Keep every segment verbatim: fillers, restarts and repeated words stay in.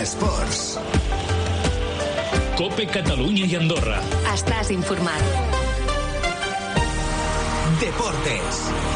Esports. COPE Catalunya i Andorra. Estàs informat. Deportes.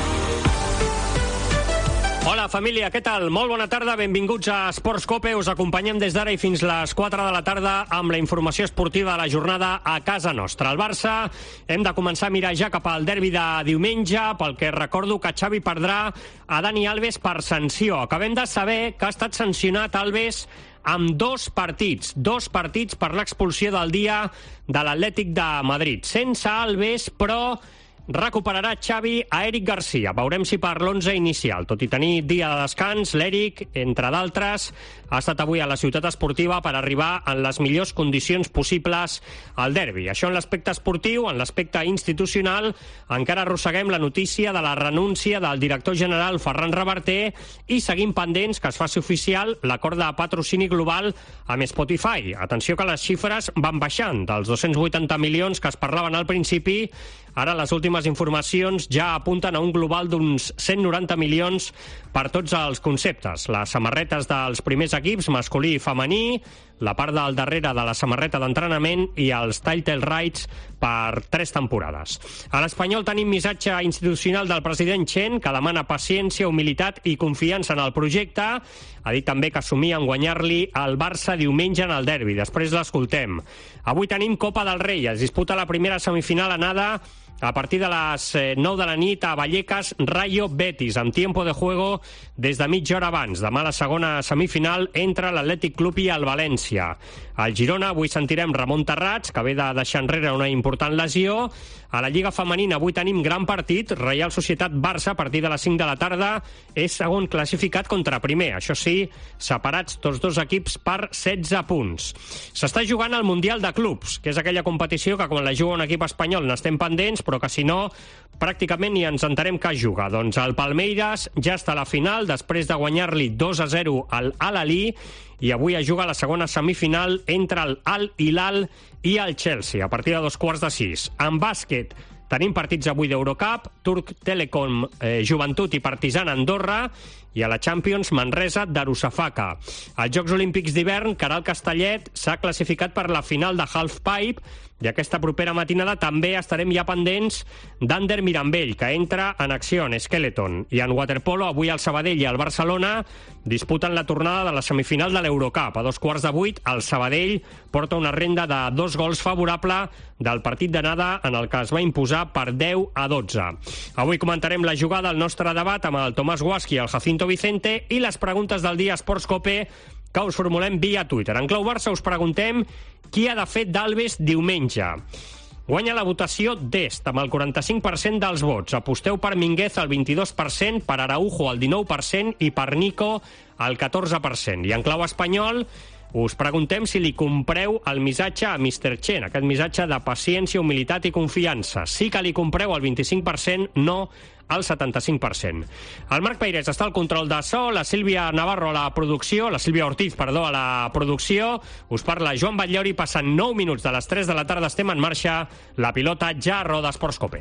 Hola, família, què tal? Molt bona tarda, benvinguts a Esports COPE. Us acompanyem des d'ara i fins les quatre de la tarda amb la informació esportiva de la jornada a casa nostra. El Barça hem de començar a mirar ja cap al derbi de diumenge, pel que recordo que Xavi perdrà a Dani Alves per sanció. Acabem de saber que ha estat sancionat Alves amb dos partits, dos partits per l'expulsió del dia de l'Atlètic de Madrid. Sense Alves, però recuperarà Xavi a Eric Garcia. Veurem si per l'onze inicial. Tot i tenir dia de descans, l'Eric, entre d'altres, ha estat avui a la ciutat esportiva per arribar en les millors condicions possibles al derbi. Això en l'aspecte esportiu. En l'aspecte institucional, encara arrosseguem la notícia de la renúncia del director general Ferran Reverter i seguim pendents que es faci oficial l'acord de patrocini global amb Spotify. Atenció que les xifres van baixant dels dos-cents vuitanta milions que es parlaven al principi. Ara les últimes informacions ja apunten a un global d'uns cent noranta milions per tots els conceptes. Les samarretes dels primers equips, masculí i femení, la part del darrere de la samarreta d'entrenament i els title rights per tres temporades. A l'Espanyol tenim missatge institucional del president Chen, que demana paciència, humilitat i confiança en el projecte. Ha dit també que assumia en guanyar-li al Barça diumenge en el derbi. Després l'escoltem. Avui tenim Copa del Rei. Es disputa la primera semifinal anada a partir de les nou de la nit a Vallecas, Rayo Betis, amb tiempo de juego des de mitja hora abans. Demà la segona semifinal entre l'Atlètic Club i el València. Al Girona avui sentirem Ramon Terrats, que ve de deixar enrere una important lesió. A la Lliga Femenina avui tenim gran partit. Reial Societat Barça, a partir de les cinc de la tarda, és segon classificat contra primer. Això sí, separats tots dos equips per setze punts. S'està jugant al Mundial de Clubs, que és aquella competició que quan la juga un equip espanyol n'estem pendents, però que si no, pràcticament ni ens enterem que juga. Doncs el Palmeiras ja està a la final, després de guanyar-li dos a zero al Al-Ahly, i avui es juga la segona semifinal entre el Al-Hilal i el Chelsea, a partir de dos quarts de sis. En bàsquet tenim partits avui d'Eurocup, Turc Telecom, eh, Joventut i Partizan Andorra, i a la Champions Manresa Darussafaka. Als Jocs Olímpics d'hivern, Caral Castellet s'ha classificat per la final de Halfpipe, i aquesta propera matinada també estarem ja pendents d'Ander Mirambell, que entra en acció en Skeleton. I en waterpolo, avui el Sabadell i el Barcelona disputen la tornada de la semifinal de l'Eurocup. A dos quarts de vuit, el Sabadell porta una renda de dos gols favorable del partit d'anada en el que es va imposar per deu a dotze. Avui comentarem la jugada al nostre debat amb el Tomàs Guasqui i el Jacinto Vicente i les preguntes del dia Esports COPE que us formulem via Twitter. En clau Barça us preguntem qui ha de fer d'Alves diumenge. Guanya la votació d'Est amb el quaranta-cinc per cent dels vots. Aposteu per Minguez al vint-i-dos per cent, per Araujo al dinou per cent i per Nico al catorze per cent. I en clau espanyol us preguntem si li compreu el missatge a mister Chen, aquest missatge de paciència, humilitat i confiança. Sí que li compreu el vint-i-cinc per cent, no al setanta-cinc per cent. El Marc Peirés està al control de so, la Sílvia Navarro a la producció, la Sílvia Ortiz, perdó, a la producció. Us parla Joan Batllori, passen nou minuts de les tres de la tarda, estem en marxa. La pilota ja roda Esports COPE.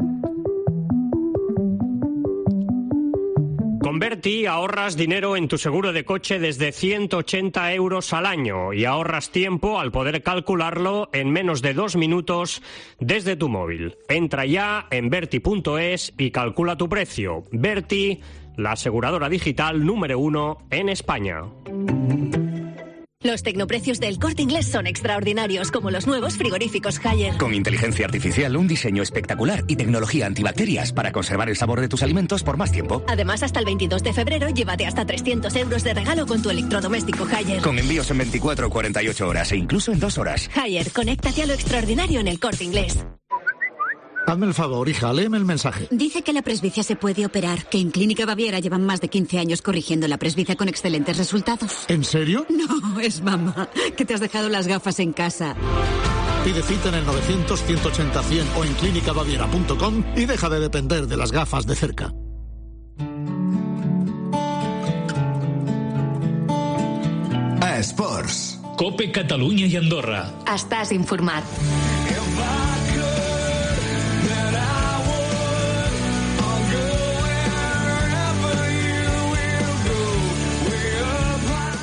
Con Verti ahorras dinero en tu seguro de coche desde ciento ochenta euros al año y ahorras tiempo al poder calcularlo en menos de dos minutos desde tu móvil. Entra ya en Verti punto es y calcula tu precio. Verti, la aseguradora digital número uno en España. Los tecnoprecios del Corte Inglés son extraordinarios, como los nuevos frigoríficos Haier. Con inteligencia artificial, un diseño espectacular y tecnología antibacterias para conservar el sabor de tus alimentos por más tiempo. Además, hasta el veintidós de febrero, llévate hasta trescientos euros de regalo con tu electrodoméstico Haier. Con envíos en veinticuatro o cuarenta y ocho horas e incluso en dos horas. Haier, conéctate a lo extraordinario en el Corte Inglés. Hazme el favor, hija, léeme el mensaje. Dice que la presbicia se puede operar, que en Clínica Baviera llevan más de quince años corrigiendo la presbicia con excelentes resultados. ¿En serio? No, es mamá, que te has dejado las gafas en casa. Pide cita en el novecientos, ciento ochenta, cien o en clínica baviera punto com y deja de depender de las gafas de cerca. Esports. COPE Catalunya i Andorra. Estàs informat.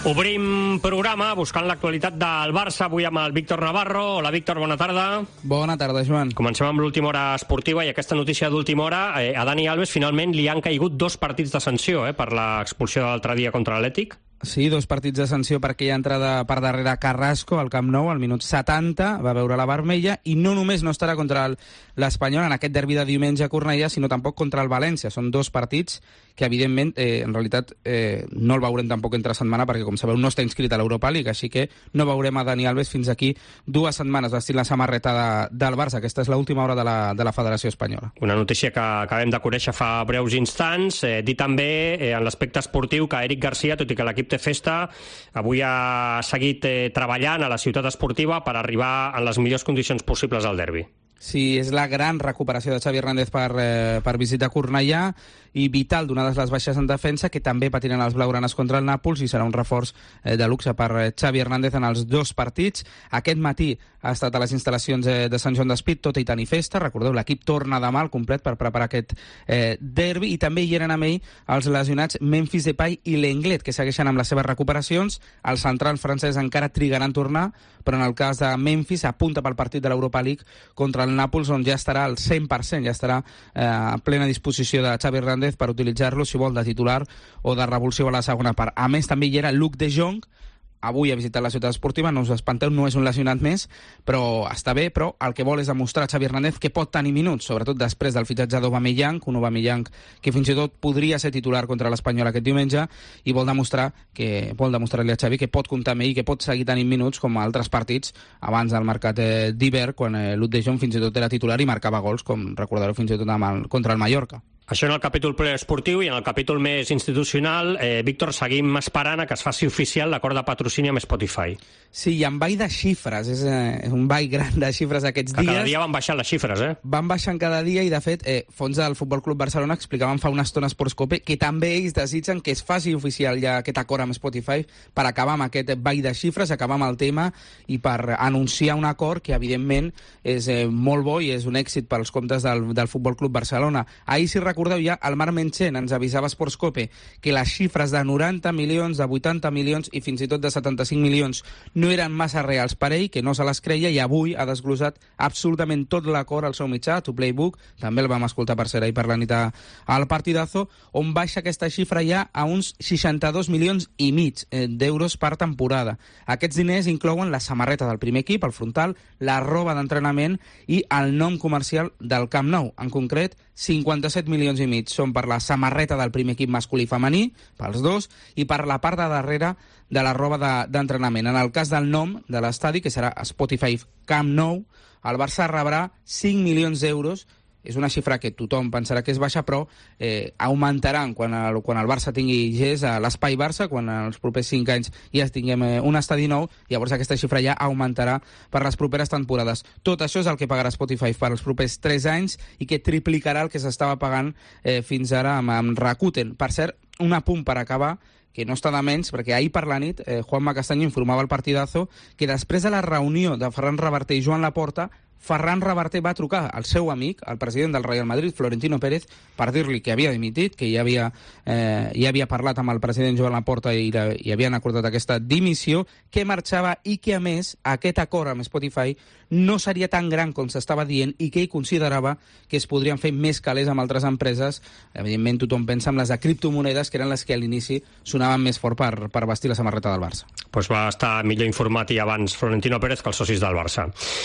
Obrim programa buscant l'actualitat del Barça, avui amb el Víctor Navarro. Hola, Víctor, bona tarda. Bona tarda, Joan. Comencem amb l'última hora esportiva i aquesta notícia d'última hora. Eh, a Dani Alves finalment li han caigut dos partits de sanció eh, per l'expulsió de l'altre dia contra l'Atlètic. Sí, dos partits de sanció per aquella entrada per darrere Carrasco al Camp Nou, al minut setanta, va veure la vermella, i no només no estarà contra l'Espanyol en aquest derbi de diumenge a Cornellà, sinó tampoc contra el València. Són dos partits que, evidentment, eh, en realitat eh, no el veurem tampoc entre setmana, perquè, com sabeu, no està inscrit a l'Europa League, així que no veurem a Dani Alves fins aquí dues setmanes vestint la samarreta de, del Barça. Aquesta és l'última hora de la, de la Federació Espanyola. Una notícia que acabem de conèixer fa breus instants. Eh, dir també, eh, en l'aspecte esportiu, que Eric Garcia, tot i que l'equip té festa, avui ha seguit eh, treballant a la ciutat esportiva per arribar en les millors condicions possibles al derbi. Sí, és la gran recuperació de Xavi Hernández per, eh, per visitar Cornellà, i vital, donades les baixes en defensa, que també patiran els blaugranes contra el Nàpols, i serà un reforç eh, de luxe per eh, Xavi Hernández en els dos partits. Aquest matí ha estat a les instal·lacions eh, de Sant Joan d'Espí, tot i tenir festa. Recordeu, l'equip torna demà al complet per preparar aquest eh, derbi, i també hi eren amb ell els lesionats Memphis Depay i Lenglet, que segueixen amb les seves recuperacions. El central francès encara trigarà en tornar, però en el cas de Memphis apunta pel partit de l'Europa League contra el Nàpols, on ja estarà al cent per cent, ja estarà eh, a plena disposició de Xavi Hernández per utilitzar-lo, si vol, de titular o de revulsiu a la segona part. A més, també hi era Luc de Jong. Avui ha visitat la ciutat esportiva, no us espanteu, no és un lesionat més, però està bé, però el que vol és demostrar a Xavi Hernández que pot tenir minuts, sobretot després del fitxatge d'Aubameyang, un Aubameyang que fins i tot podria ser titular contra l'Espanyol aquest diumenge, i vol demostrar que vol demostrar-li a Xavi que pot comptar amb ell i que pot seguir tenint minuts com a altres partits abans del mercat eh, d'hivern, quan eh, Luc de Jong fins i tot era titular i marcava gols, com recordareu fins i tot amb el, contra el Mallorca. Això en el capítol preesportiu, i en el capítol més institucional, eh, Víctor, seguim esperant a que es faci oficial l'acord de patrocini amb Spotify. Sí, i en ball de xifres, és eh, un ball gran de xifres aquests que dies. Cada dia van baixant les xifres, eh? Van baixant cada dia, i de fet, eh, fons del Futbol Club Barcelona explicaven fa una estona a Sportscope que també ells desitgen que es faci oficial ja aquest acord amb Spotify per acabar amb aquest ball de xifres, acabar amb el tema i per anunciar un acord que, evidentment, és eh, molt bo i és un èxit pels comptes del, del Futbol Club Barcelona. Ahir, si recordeu, ja el Marc Menchen ens avisava a Sportscope que les xifres de noranta milions, de vuitanta milions i fins i tot de setanta-cinc milions no eren massa reals per ell, que no se les creia, i avui ha desglosat absolutament tot l'acord al seu mitjà, To Playbook, també el vam escoltar per ser ahir per la nit al Partidazo, on baixa aquesta xifra ja a uns seixanta-dos milions i mig eh, d'euros per temporada. Aquests diners inclouen la samarreta del primer equip, el frontal, la roba d'entrenament i el nom comercial del Camp Nou. En concret, cinquanta-set milions i mig són per la samarreta del primer equip masculí i femení, pels dos, i per la part de darrere de la roba d'entrenament. De, en el cas del nom de l'estadi, que serà Spotify Camp Nou, el Barça rebrà cinc milions d'euros. És una xifra que tothom pensarà que és baixa, però eh, augmentaran quan el, quan el Barça tingui gest a l'Espai Barça, quan en els propers cinc anys ja tinguem eh, un estadi nou, llavors aquesta xifra ja augmentarà per les properes temporades. Tot això és el que pagarà Spotify per als propers tres anys i que triplicarà el que s'estava pagant eh, fins ara amb, amb Rakuten. Per cert, un apunt per acabar, que no està de menys, perquè ahir per la nit eh, Juanma Castaño informava al Partidazo que després de la reunió de Ferran Reverter i Joan Laporta, Ferran Reverter va trucar al seu amic, el president del Real Madrid, Florentino Pérez, per dir-li que havia dimitit, que ja havia, eh, ja havia parlat amb el president Joan Laporta i, la, i havien acordat aquesta dimissió, que marxava i que, a més, aquest acord amb Spotify no seria tan gran com s'estava dient i que ell considerava que es podrien fer més calés amb altres empreses. Evidentment, tothom pensa en les de criptomonedes, que eren les que a l'inici sonaven més fort per, per vestir la samarreta del Barça. Pues va estar millor informat i abans Florentino Pérez que els socis del Barça.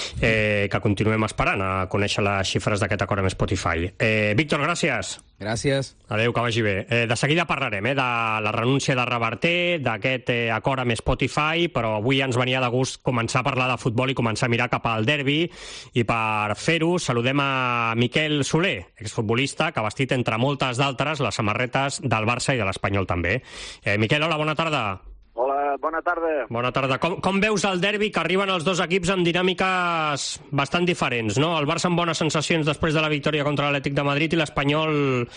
Eh, que continuem esperant a conèixer les xifres d'aquest acord amb Spotify. Eh, Víctor, gràcies. Gràcies. Adéu, que vagi bé. Eh, de seguida parlarem eh, de la renúncia de Reverter, d'aquest eh, acord amb Spotify, però avui ens venia de gust començar a parlar de futbol i començar a mirar cap al derbi, i per fer-ho saludem a Miquel Soler, exfutbolista que ha vestit, entre moltes d'altres, les samarretes del Barça i de l'Espanyol també. Eh, Miquel, hola, bona tarda. Hola, bona tarda. Bona tarda. Com, com veus el derbi, que arriben els dos equips amb dinàmiques bastant diferents, no? El Barça amb bones sensacions després de la victòria contra l'Atlètic de Madrid i l'Espanyol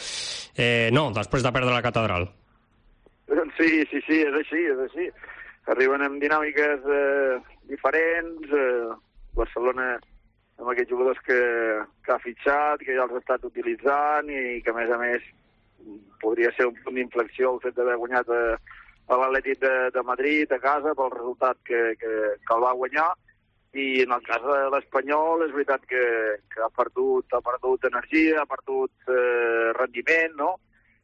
eh, no, després de perdre la Catedral. Sí, sí, sí, és així, és així. Arriben amb dinàmiques eh, diferents, eh, Barcelona amb aquests jugadors que, que ha fitxat, que ja els ha estat utilitzant i que, a més a més, podria ser un punt d'inflexió el fet d'haver guanyat a, a l'Atlètic de, de Madrid a casa pel resultat que, que, que el va guanyar, i en el cas de l'Espanyol és veritat que, que ha perdut, ha perdut energia, ha perdut eh, rendiment, no?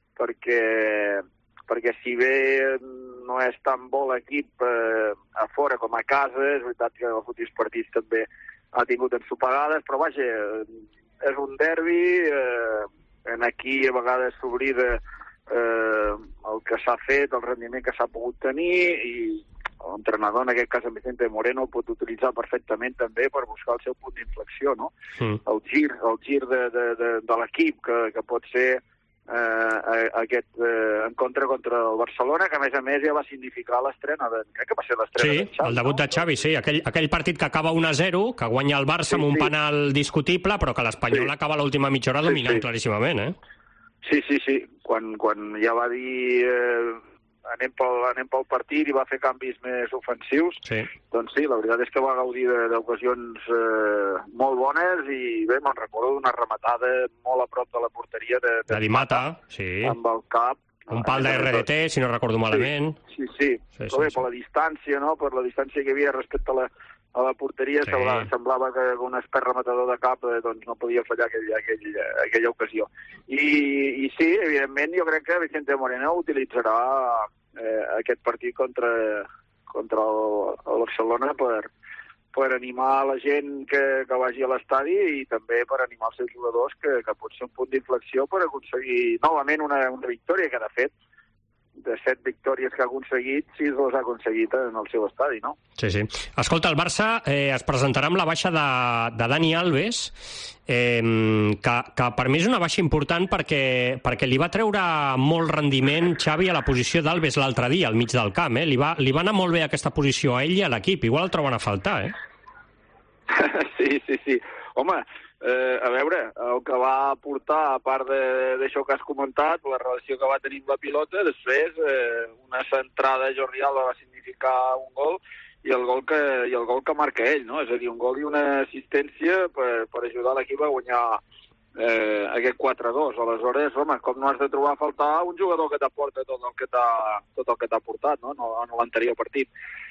Perquè, perquè si bé no és tan bo l'equip eh, a fora com a casa, és veritat que els últims partits també ha tingut ensopegades, però vaja, és un derbi, eh, en aquí a vegades s'oblida eh, el que s'ha fet, el rendiment que s'ha pogut tenir, i l'entrenador, en aquest cas en Vicente Moreno, el pot utilitzar perfectament també per buscar el seu punt d'inflexió, no? Mm. El gir, el gir de, de, de, de l'equip, que, que pot ser eh, aquest eh, encontre contra el Barcelona, que a més a més ja va significar l'estrena, de, crec que va ser l'estrena sí, de Xavi. El debut no? de Xavi, sí, aquell, aquell partit que acaba un a zero, que guanya el Barça sí, amb un sí. penal discutible, però que l'Espanyol sí. acaba l'última mitja hora dominant sí, sí. claríssimament, eh? Sí, sí, sí, quan, quan ja va dir... Eh, anem pel, anem pel partit i va fer canvis més ofensius, sí. doncs sí, la veritat és que va gaudir d'ocasions eh, molt bones, i bé, me'n recordo d'una rematada molt a prop de la porteria de, de, de Di Mata, sí. amb el cap. Un pal de R D T, si no recordo malament. Sí, sí, sí. sí, sí, però bé, sí. per la distància, no?, per la distància que hi havia respecte a la, a la porteria, sí. semblava, semblava que un expert rematador de cap eh, doncs no podia fallar aquell, aquell, aquella ocasió. I, I sí, evidentment, jo crec que Vicente Moreno utilitzarà eh, aquest partit contra, contra el, el Barcelona per, per animar la gent que, que vagi a l'estadi, i també per animar els seus jugadors, que, que pot ser un punt d'inflexió per aconseguir novament una, una victòria, que de fet de set victòries que ha aconseguit, sis les ha aconseguit en el seu estadi, no? Sí, sí. Escolta, el Barça eh, es presentarà amb la baixa de, de Dani Alves, eh, que, que per mi és una baixa important perquè, perquè li va treure molt rendiment Xavi a la posició d'Alves l'altre dia, al mig del camp. Eh? Li, va, li va anar molt bé aquesta posició a ell i a l'equip. Igual el troben a faltar, eh? Sí, sí, sí. Home, Eh, a veure, el que va aportar, a part d'això que has comentat, la relació que va tenir amb la pilota, després eh, una centrada a Jordi Alba va significar un gol, i el gol que, i el gol que marca ell, no? És a dir, un gol i una assistència per, per ajudar l'equip a guanyar eh, aquest quatre a dos. Aleshores, home, com no has de trobar a faltar un jugador que t'aporta tot el que t'ha tot el que t'ha aportat, no?, en l'anterior partit.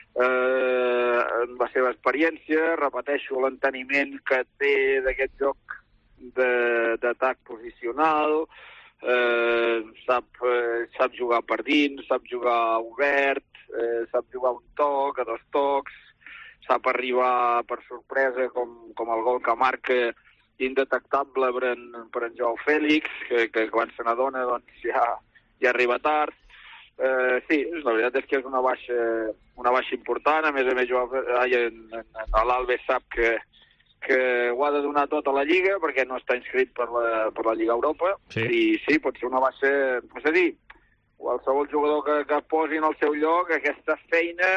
Eh, en la seva experiència, repeteixo, l'enteniment que té d'aquest joc d'atac posicional, eh, sap, eh, sap jugar per dins, sap jugar obert, eh, sap jugar un toc, a dos tocs, sap arribar per sorpresa, com, com el gol que marca indetectable per en, per en Joao Fèlix, que, que quan se n'adona doncs, ja, ja arriba tard. Eh, sí, la veritat és que és una baixa, una baixa important. A més a més, jo, l'Alves sap que, que ho ha de donar tot a la Lliga, perquè no està inscrit per la, per la Lliga Europa. Sí. I sí, pot ser una baixa... És a dir, qualsevol jugador que, que posi en el seu lloc, aquesta feina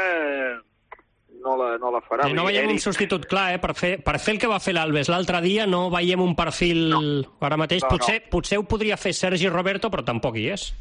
no la, no la farà. I no veiem Eric... un substitut clar, eh? Per fer, per fer el que va fer l'Alves l'altre dia, no veiem un perfil no. ara mateix. No, potser, no. potser ho podria fer Sergi Roberto, però tampoc hi és.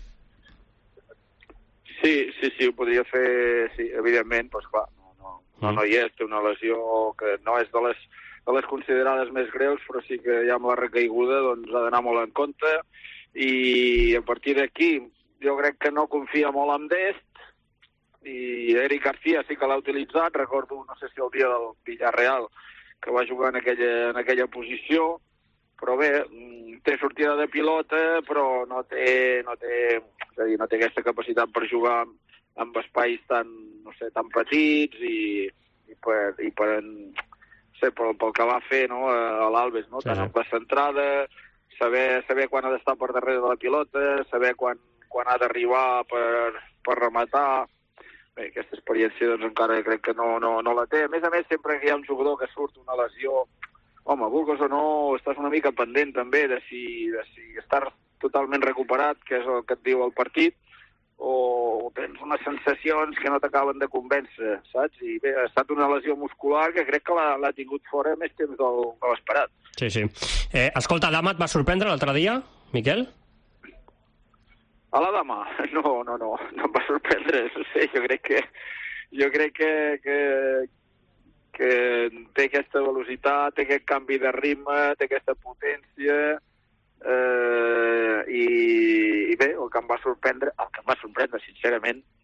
Sí, sí, sí, ho podria fer, sí, evidentment, doncs clar, no, no, no, no hi és, té una lesió que no és de les, de les considerades més greus, però sí que ja amb la recaiguda doncs ha d'anar molt en compte, i a partir d'aquí jo crec que no confia molt en Dest, i Eric García sí que l'ha utilitzat, recordo, no sé si el dia del Villarreal, que va jugar en aquella, en aquella posició, però bé, té sortida de pilota, però no té, no té, és a dir, no té aquesta capacitat per jugar amb espais tan, no sé, tan petits, i, i per, i per no sé, pel, pel que va fer, no, a l'Alves, no? Sí, tant amb la centrada, saber, saber quan ha d'estar per darrere de la pilota, saber quan, quan ha d'arribar per, per rematar. Bé, aquesta experiència doncs encara crec que no, no, no la té. A més a més, sempre que hi ha un jugador que surt una lesió, home, vulguis o no, estàs una mica pendent també de si, de si estàs totalment recuperat, que és el que et diu el partit, o tens unes sensacions que no t'acaben de convèncer, saps? I bé, ha estat una lesió muscular que crec que l'ha tingut fora més temps del, de l'esperat. Sí, sí. Eh, escolta, Dama et va sorprendre l'altre dia, Miquel? A la Dama? No, no, no, no em va sorprendre, no sé, jo crec que jo crec que, que, que té aquesta velocitat, té aquest canvi de ritme, té aquesta potència, eh, i, i bé, el que em va sorprendre, el que em va sorprendre, sincerament,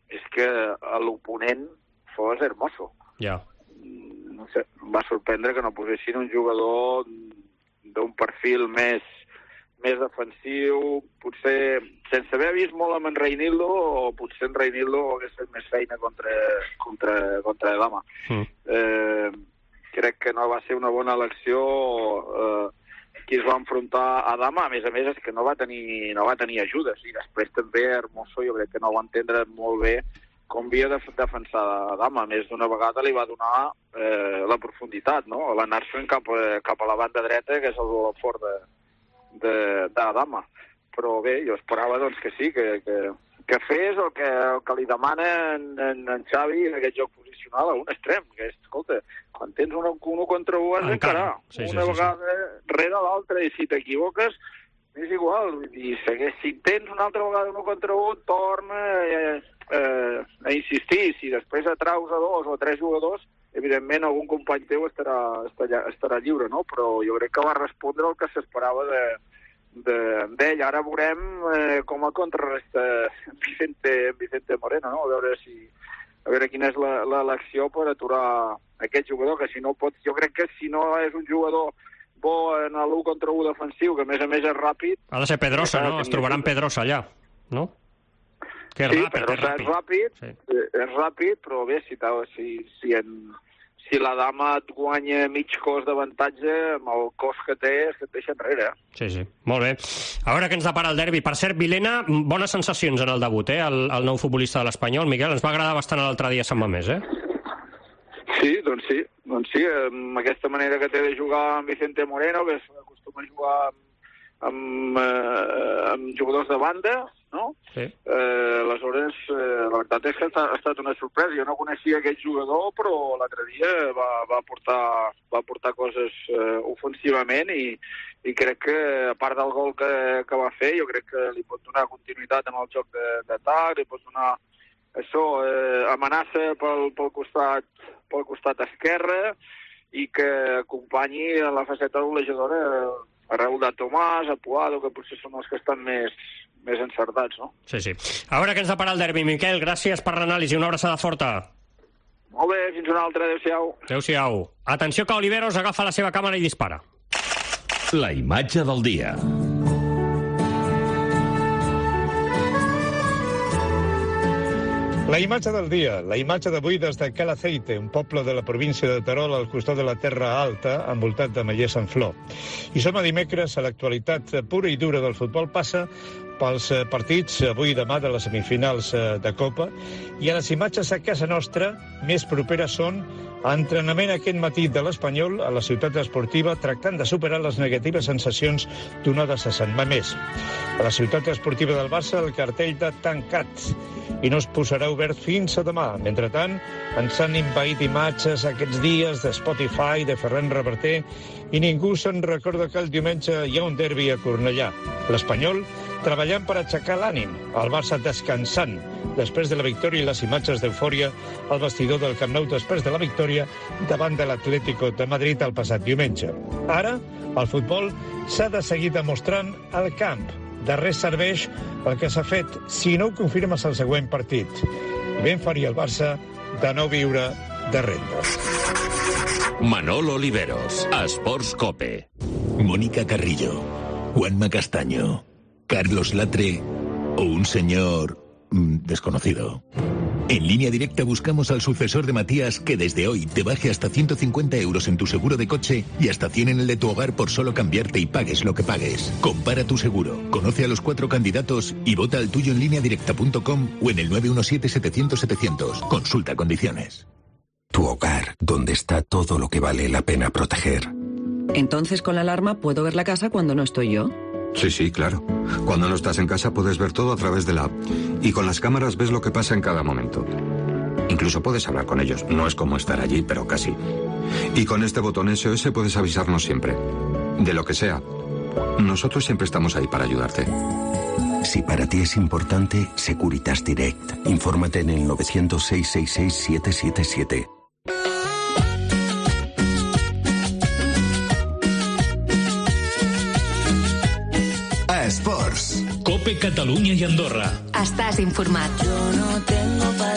és que l'oponent fos Hermoso. Ja. No sé, em va sorprendre que no posessin un jugador d'un perfil més, més defensiu, potser sense haver vist molt amb en Reinildo, o potser en Reinildo hagués fet més feina contra, contra, contra Dama. Mm. Eh, crec que no va ser una bona elecció eh, qui es va enfrontar a Dama. A més a més, és que no va tenir, no va tenir ajudes, i després també Hermoso jo crec que no va entendre molt bé com havia de defensar a Dama. A més d'una vegada li va donar eh, la profunditat, no? L'anar-se'n cap, cap a la banda dreta, que és el fort de, de, de Dama. Però bé, jo esperava doncs, que sí, que, que, que fes el que, el que li demana en, en, en Xavi en aquest joc posicional a un extrem, que és, escolta, quan tens un, un contra un has d'encarar, sí, sí, una sí, vegada sí. rere l'altra, i si t'equivoques és igual, i segueix, si tens una altra vegada un contra un, torna eh, eh, a insistir. Si després atraus a dos o a tres jugadors, evidentment algun company teu estarà, estarà, estarà lliure, no? Però jo crec que va respondre el que s'esperava de, de, d'ell. Ara veurem eh, com el contrarresta Vicente, Vicente Moreno, no? A veure si a veure quina és l'elecció per aturar aquest jugador, que si no pot, jo crec que si no és un jugador bo en l'u contra u defensiu, que a més a més és ràpid... Ha de ser Pedrosa, no? Es trobaran Pedrosa allà, no? Que és sí, ràpid, Pedrosa és ràpid, és ràpid, sí. és ràpid, però bé, si, si, si, en, si la Dama et guanya mig cos d'avantatge, amb el cos que té, és que et deixa enrere. Sí, sí, molt bé. A veure què ens depara el derbi. Per cert, Vilena, bones sensacions en el debut, eh? El, el nou futbolista de l'Espanyol, Miquel, ens va agradar bastant l'altre dia a Sant Mamés, eh? Sí, doncs sí, doncs sí, amb aquesta manera que té de jugar amb Vicente Moreno, que s'acostuma a jugar amb, amb, eh, amb jugadors de banda, no? Sí. Eh, aleshores, eh, la veritat és que ha, ha estat una sorpresa. Jo no coneixia aquest jugador, però l'altre dia va, va, portar, va portar coses eh, ofensivament, i, i crec que, a part del gol que, que va fer, jo crec que li pot donar continuïtat en el joc d'atac, li pot donar això, eh, amenaça pel, pel costat pel costat esquerre, i que acompanyi en la faceta golejadora a Raúl de Tomàs, a Puado, que potser són els que estan més, més encertats, no? Sí, sí. A veure què ens depara el derbi, Miquel. Gràcies per l'anàlisi. Una abraçada forta. Molt bé, fins una altra. Adéu-siau. Adéu-siau. Atenció que Oliveros agafa la seva càmera i dispara. La imatge del dia. La imatge del dia, la imatge d'avui des de Calaceite, un poble de la província de Terol al costat de la Terra Alta, envoltat de maiers en flor. I som a dimecres, a l'actualitat pura i dura del futbol passa pels partits avui i demà de les semifinals de Copa, i a les imatges a casa nostra més properes són entrenament aquest matí de l'Espanyol a la ciutat esportiva, tractant de superar les negatives sensacions donades a Sant Mamés. A la ciutat esportiva del Barça el cartell de tancat i no es posarà obert fins a demà. Mentrestant, ens han invaït imatges aquests dies de Spotify, de Ferran Reverter, i ningú se'n recorda que el diumenge hi ha un derbi a Cornellà. L'Espanyol treballant per aixecar l'ànim, el Barça descansant després de la victòria i les imatges d'eufòria al vestidor del Camp Nou després de la victòria davant de l'Atlético de Madrid el passat diumenge. Ara, el futbol s'ha de seguir demostrant al camp. De res serveix el que s'ha fet si no ho confirmes al següent partit. Ben faria el Barça de no viure de rendes. Manolo Oliveros, Esports Cope. Mónica Carrillo, Juanma Castaño, Carlos Latre o un señor mmm, desconocido. En Línea Directa buscamos al sucesor de Matías que desde hoy te baje hasta ciento cincuenta euros en tu seguro de coche y hasta cien en el de tu hogar por solo cambiarte y pagues lo que pagues. Compara tu seguro, conoce a los cuatro candidatos y vota al tuyo en línea directa punto com o en el nueve uno siete setecientos setecientos. Consulta condiciones. Tu hogar, donde está todo lo que vale la pena proteger. Entonces, con la alarma puedo ver la casa cuando no estoy yo. Sí, sí, claro. Cuando no estás en casa puedes ver todo a través de la app. Y con las cámaras ves lo que pasa en cada momento. Incluso puedes hablar con ellos. No es como estar allí, pero casi. Y con este botón S O S puedes avisarnos siempre. De lo que sea. Nosotros siempre estamos ahí para ayudarte. Si para ti es importante, Securitas Direct. Infórmate en el nueve cero cero, seis seis seis, siete siete siete. Esports. Cope Catalunya i Andorra. Estàs informat. Yo no tengo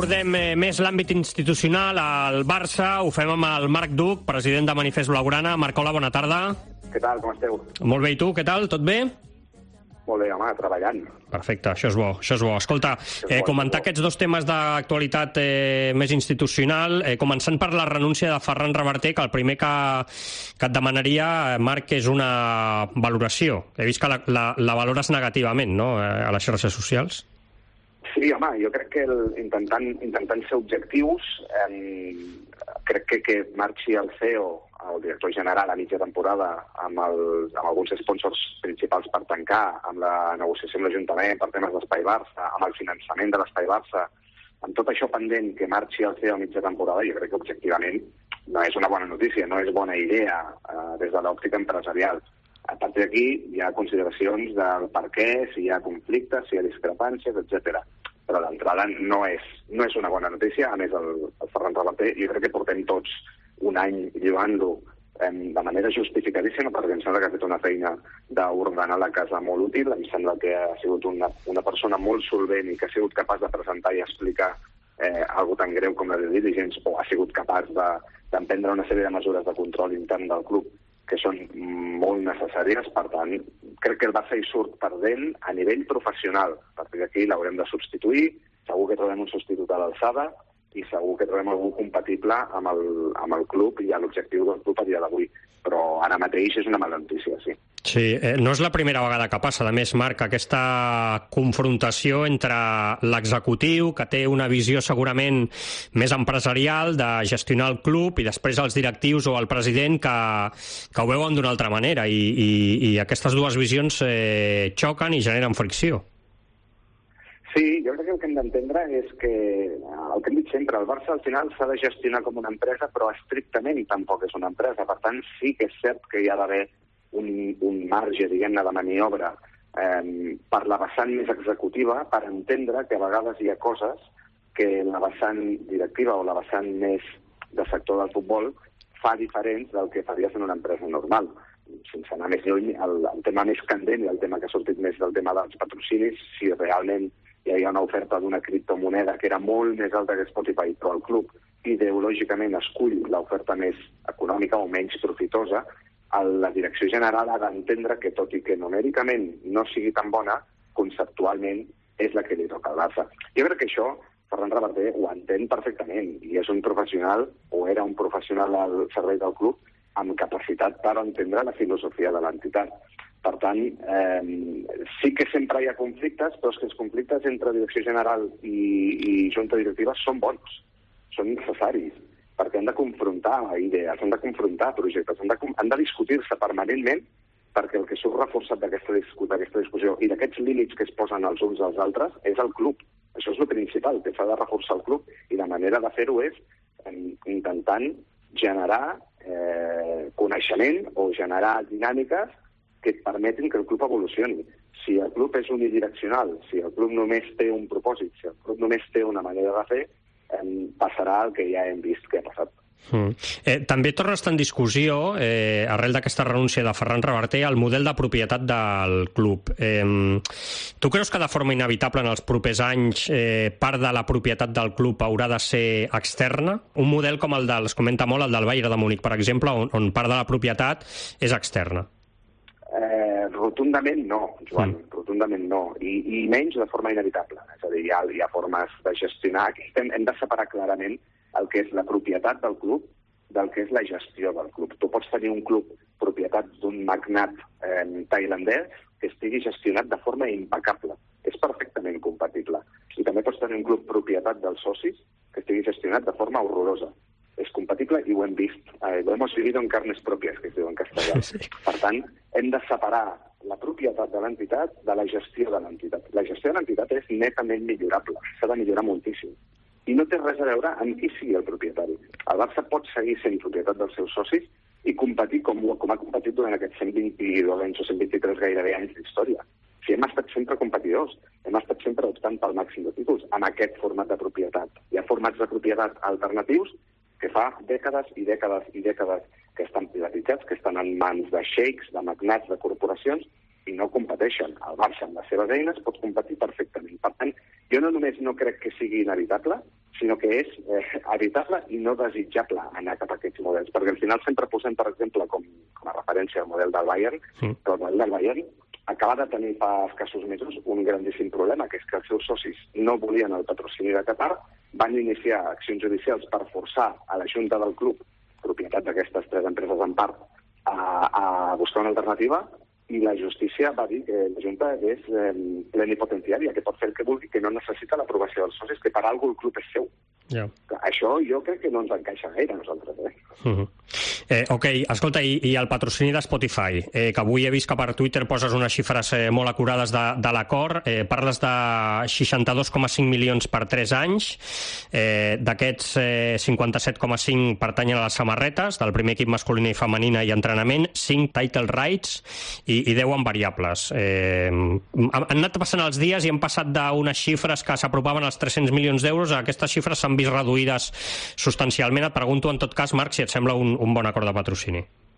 abordem eh, més l'àmbit institucional al Barça. Ho fem amb el Marc Duch, president de Manifest Blaugrana. Marc, hola, bona tarda. Què tal, com esteu? Molt bé, i tu, què tal? Tot bé? Molt bé, home, treballant. Perfecte, això és bo, això és bo. Escolta, eh, comentar aquests dos temes d'actualitat eh, més institucional, eh, començant per la renúncia de Ferran Reverter, que el primer que, que et demanaria, Marc, és una valoració. He vist que la, la, la valores negativament, no?, a les xarxes socials. Sí, home, jo crec que el, intentant, intentant ser objectius, eh, crec que que marxi el C E O, el director general, a mitja temporada, amb, el, amb alguns sponsors principals per tancar, amb la negociació amb l'Ajuntament per temes d'Espai Barça, amb el finançament de l'Espai Barça, amb tot això pendent, que marxi el C E O a mitja temporada, jo crec que objectivament no és una bona notícia, no és bona idea eh, des de l'òptica empresarial. A partir d'aquí hi ha consideracions del per què, si hi ha conflictes, si hi ha discrepàncies, etcètera. Però d'entrada no és, no és una bona notícia. A més, el, el Ferran Reverter, jo crec que portem tots un any llevant-lo eh, de manera justificadíssima, perquè em sembla que ha fet una feina d'ordenar la casa molt útil, em sembla que ha sigut una, una persona molt solvent i que ha sigut capaç de presentar i explicar eh, alguna tan greu com la de dirigents, o ha sigut capaç de, d'emprendre una sèrie de mesures de control intern del club que són molt necessàries. Per tant, crec que el Barça hi surt perdent a nivell professional. A partir d'aquí l'haurem de substituir, segur que trobem un substitut a l'alçada i segur que trobem algú compatible amb el, amb el club i a l'objectiu del club a dia d'avui. Però ara mateix és una mala notícia, sí. Sí, eh, no és la primera vegada que passa. A més, Marc, aquesta confrontació entre l'executiu, que té una visió segurament més empresarial de gestionar el club, i després els directius o el president que, que ho veuen d'una altra manera. I, i, i aquestes dues visions eh, xoquen i generen fricció. Sí, jo crec que el que hem d'entendre és que, el que hem dit sempre, el Barça al final s'ha de gestionar com una empresa, però estrictament tampoc és una empresa. Per tant, sí que és cert que hi ha d'haver un, un marge, diguem-ne, de maniobra eh, per la vessant més executiva, per entendre que a vegades hi ha coses que la vessant directiva o la vessant més de sector del futbol fa diferents del que faria en una empresa normal. Sense anar més lluny, el, el tema més candent i el tema que ha sortit més del tema dels patrocinis, si realment hi havia una oferta d'una criptomoneda que era molt més alta que Spotify, però el club ideològicament escull l'oferta més econòmica o menys profitosa, la direcció general ha d'entendre que, tot i que numèricament no sigui tan bona, conceptualment és la que li toca al Barça. Jo crec que això Ferran Reverter ho entén perfectament i és un professional, o era un professional al servei del club, amb capacitat per entendre la filosofia de l'entitat. Per tant, eh, sí que sempre hi ha conflictes, però és que els conflictes entre direcció general i, i junta directiva són bons, són necessaris, perquè han de confrontar idees, han de confrontar projectes, han de, han de discutir-se permanentment, perquè el que surt reforçat d'aquesta discussió i d'aquests límits que es posen els uns als altres és el club. Això és el principal, que s'ha de reforçar el club, i la manera de fer-ho és eh, intentant generar eh, coneixement o generar dinàmiques que et permetin que el club evolucioni. Si el club és unidireccional, si el club només té un propòsit, si el club només té una manera de fer, eh, passarà el que ja hem vist que ha passat. Mm. Eh, també torna a estar en discussió, eh, arrel d'aquesta renúncia de Ferran Reverter, el model de propietat del club. Eh, tu creus que de forma inevitable en els propers anys eh, part de la propietat del club haurà de ser externa? Un model com el del, es comenta molt, el del Bayern de Múnich, per exemple, on, on part de la propietat és externa. Eh, rotundament no, Joan, mm. rotundament no, I, i menys de forma inevitable. És a dir, hi ha, hi ha formes de gestionar. Aquí hem, hem de separar clarament el que és la propietat del club del que és la gestió del club. Tu pots tenir un club propietat d'un magnat eh, tailandès que estigui gestionat de forma impecable. És perfectament compatible. I també pots tenir un club propietat dels socis que estigui gestionat de forma horrorosa. És compatible i ho hem vist. Eh, lo hemos vivido en carnes pròpies, que es diu en castellà. Sí. Per tant, hem de separar la propietat de l'entitat de la gestió de l'entitat. La gestió de l'entitat és netament millorable. S'ha de millorar moltíssim. I no té res a veure amb qui sigui el propietari. El Barça pot seguir sent propietat dels seus socis i competir com, com ha competit durant aquests cent vint-i-dos anys o cent vint-i-tres gairebé anys d'història. Si hem estat sempre competidors, hem estat sempre optant pel màxim de títols amb aquest format de propietat. Hi ha formats de propietat alternatius que fa dècades i dècades i dècades que estan privatitzats, que estan en mans de xeics, de magnats, de corporacions, i no competeixen. El Barça amb les seves eines pot competir perfectament. Per tant, jo no només no crec que sigui inevitable, sinó que és eh, evitable i no desitjable anar cap a aquests models, perquè al final sempre posem, per exemple, com, com a referència el model del Bayern, mm. però el model del Bayern acaba de tenir fa escassos mesos un grandíssim problema, que és que els seus socis no volien el patrocini de Qatar, van iniciar accions judicials per forçar a la Junta del club, propietat d'aquestes tres empreses en part, a, a buscar una alternativa, i la justícia va dir que la Junta és eh, plenipotenciària, que pot fer el que vulgui, que no necessita l'aprovació dels socis, que per alguna el club és seu. Yeah. Això jo crec que no ens encaixa gaire a nosaltres. Eh? Uh-huh. eh, ok, escolta, i, i el patrocini de Spotify, eh, que avui he vist que per Twitter poses unes xifres eh, molt acurades de, de l'acord, eh, parles de seixanta-dos coma cinc milions per tres anys, eh, d'aquests eh, cinquanta-set coma cinc pertanyen a les samarretes, del primer equip masculina i femenina i entrenament, cinc title rights i, i deu en variables. Eh, han anat passant els dies i hem passat d'unes xifres que s'apropaven als tres-cents milions d'euros a aquestes xifres s'han vist reduïdes substancialment. Et pregunto, en tot cas, Marc, si et sembla un, un bon acord de patrocini.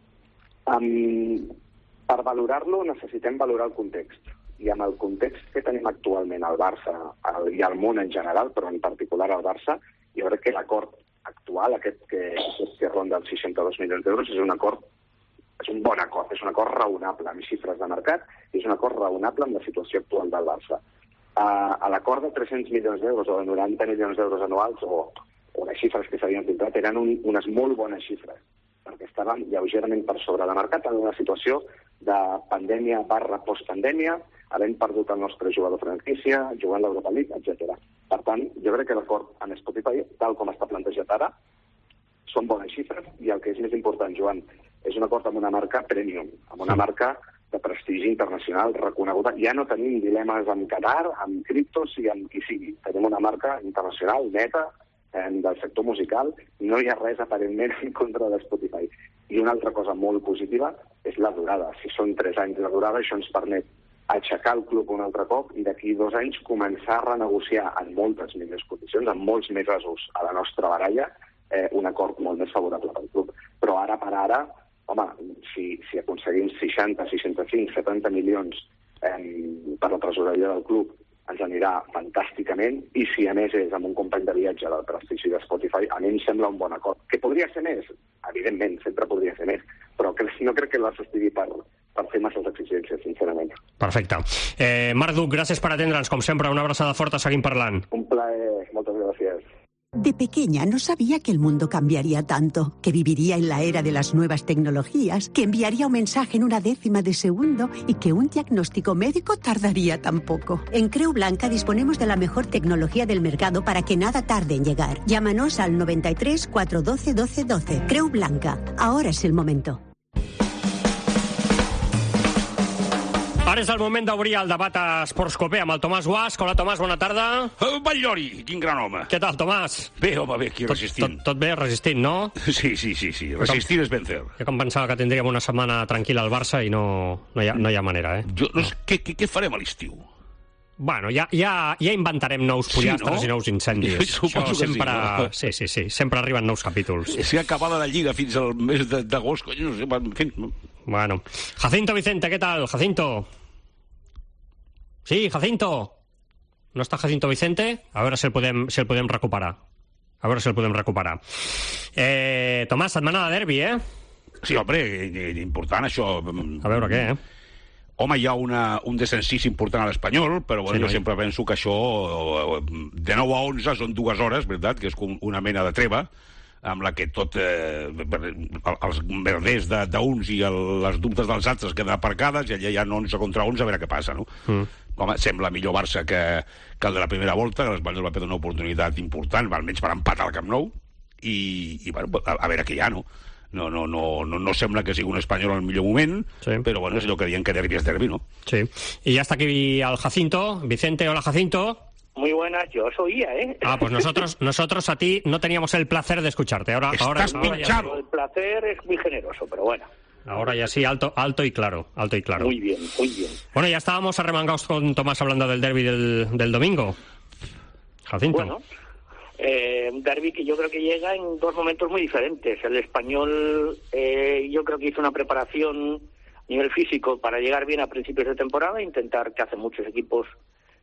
Um, per valorar-lo necessitem valorar el context. I amb el context que tenim actualment al Barça el, i al món en general, però en particular al Barça, jo crec que l'acord actual, aquest que, aquest que ronda els seixanta-dos milions d'euros, és un acord, és un bon acord, és un acord raonable amb xifres de mercat i és un acord raonable amb la situació actual del Barça. Uh, a l'acord de tres-cents milions d'euros o de noranta milions d'euros anuals o, o les xifres que s'havien filtrat eren un, unes molt bones xifres, perquè estaven lleugerament per sobre de mercat en una situació de pandèmia barra postpandèmia, havent perdut el nostre jugador franquícia, jugant l'Europa League, etcètera. Per tant, jo crec que l'acord amb Spotify, tal com està plantejat ara, són bones xifres i el que és més important, Joan, és un acord amb una marca premium, amb una marca de prestigi internacional reconeguda. Ja no tenim dilemes amb Qatar, amb criptos i amb qui sigui. Tenim una marca internacional neta eh, del sector musical i no hi ha res aparentment en contra de Spotify. I una altra cosa molt positiva és la durada. Si són tres anys de durada, això ens permet aixecar el club un altre cop i d'aquí dos anys començar a renegociar en moltes millors condicions, en molts més asos a la nostra baralla, eh, un acord molt més favorable pel club. Però ara per ara, home, si, si aconseguim seixanta, seixanta-cinc, setanta milions eh, per la tresoreria del club, ens anirà fantàsticament, i si a més és amb un company de viatge del prestigi de Spotify, a mi em sembla un bon acord. Que podria ser més? Evidentment, sempre podria ser més, però que no crec que l'estigui per, per fer masses exigències, sincerament. Perfecte. Eh, Marc Duc, gràcies per atendre'ns, com sempre, una abraçada forta, seguim parlant. Un plaer, moltes gràcies. De pequeña no sabía que el mundo cambiaría tanto, que viviría en la era de las nuevas tecnologías, que enviaría un mensaje en una décima de segundo y que un diagnóstico médico tardaría tan poco. En Creu Blanca disponemos de la mejor tecnología del mercado para que nada tarde en llegar. Llámanos al noventa y tres, cuatrocientos doce, doce doce. Creu Blanca. Ahora es el momento. Ara és el moment d'obrir el debat a Esports Cope amb el Tomàs Guasc. Hola, Tomàs, bona tarda. Uh, Batllori, quin gran home. Què tal, Tomàs? Bé, home, bé, aquí resistint. Tot, tot, tot bé, resistint, no? Sí, sí, sí, sí. resistint és vencer. Jo com pensava que tindríem una setmana tranquil·la al Barça i no, no, hi, ha, no hi ha manera, eh? Jo, no, no. Què, què, què farem a l'estiu? Bueno, ja, ja, ja inventarem nous pollastres sí, no? i nous incendis. Suposo que sempre, sí, no? sí, sí, sí, sempre arriben nous capítols. És que acabada la Lliga fins al mes d'agost, cony, no sé, en fi. Bueno, Jacinto Vicente, què tal, Jacinto? Sí, Jacinto. ¿No está Jacinto Vicente? A veure si el podem, si el podem recuperar. A veure si el podem recuperar. Eh, Tomàs, setmana de derbi, eh? Sí, home, important això. A veure què, eh? Home, hi ha una, un descensís important a l'Espanyol, però bueno, sí, no, jo sempre penso que això, de nou a onze, són dues hores, veritat, que és una mena de treva, amb la que tot eh, els verders d'uns i el, les dubtes dels altres queden aparcades i allà hi ha onze contra onze, a veure què passa, no? Mm. Home, sembla millor Barça que, que el de la primera volta, que l'Espanyol va perdre una oportunitat important, almenys per empatar al Camp Nou, i, i bueno, a, a veure què hi ha, no? No, no, no, no, no sembla que sigui un Espanyol en el millor moment, sí. Però bueno, és allò que diuen que derbi és derbi, no? Sí, i ja està aquí el Jacinto. Vicente, hola Jacinto. Muy buenas, yo os oía, ¿eh? Ah, pues nosotros nosotros a ti no teníamos el placer de escucharte. Ahora, Estás ahora, pinchado. Ahora ya... El placer es muy generoso, pero bueno. Ahora ya sí, alto, alto y claro, alto y claro. Muy bien, muy bien. Bueno, ya estábamos arremangados con Tomás hablando del derbi del, del domingo. Jacinto. Bueno, eh, un derbi que yo creo que llega en dos momentos muy diferentes. El Español, eh, yo creo que hizo una preparación a nivel físico para llegar bien a principios de temporada, intentar, que hacen muchos equipos,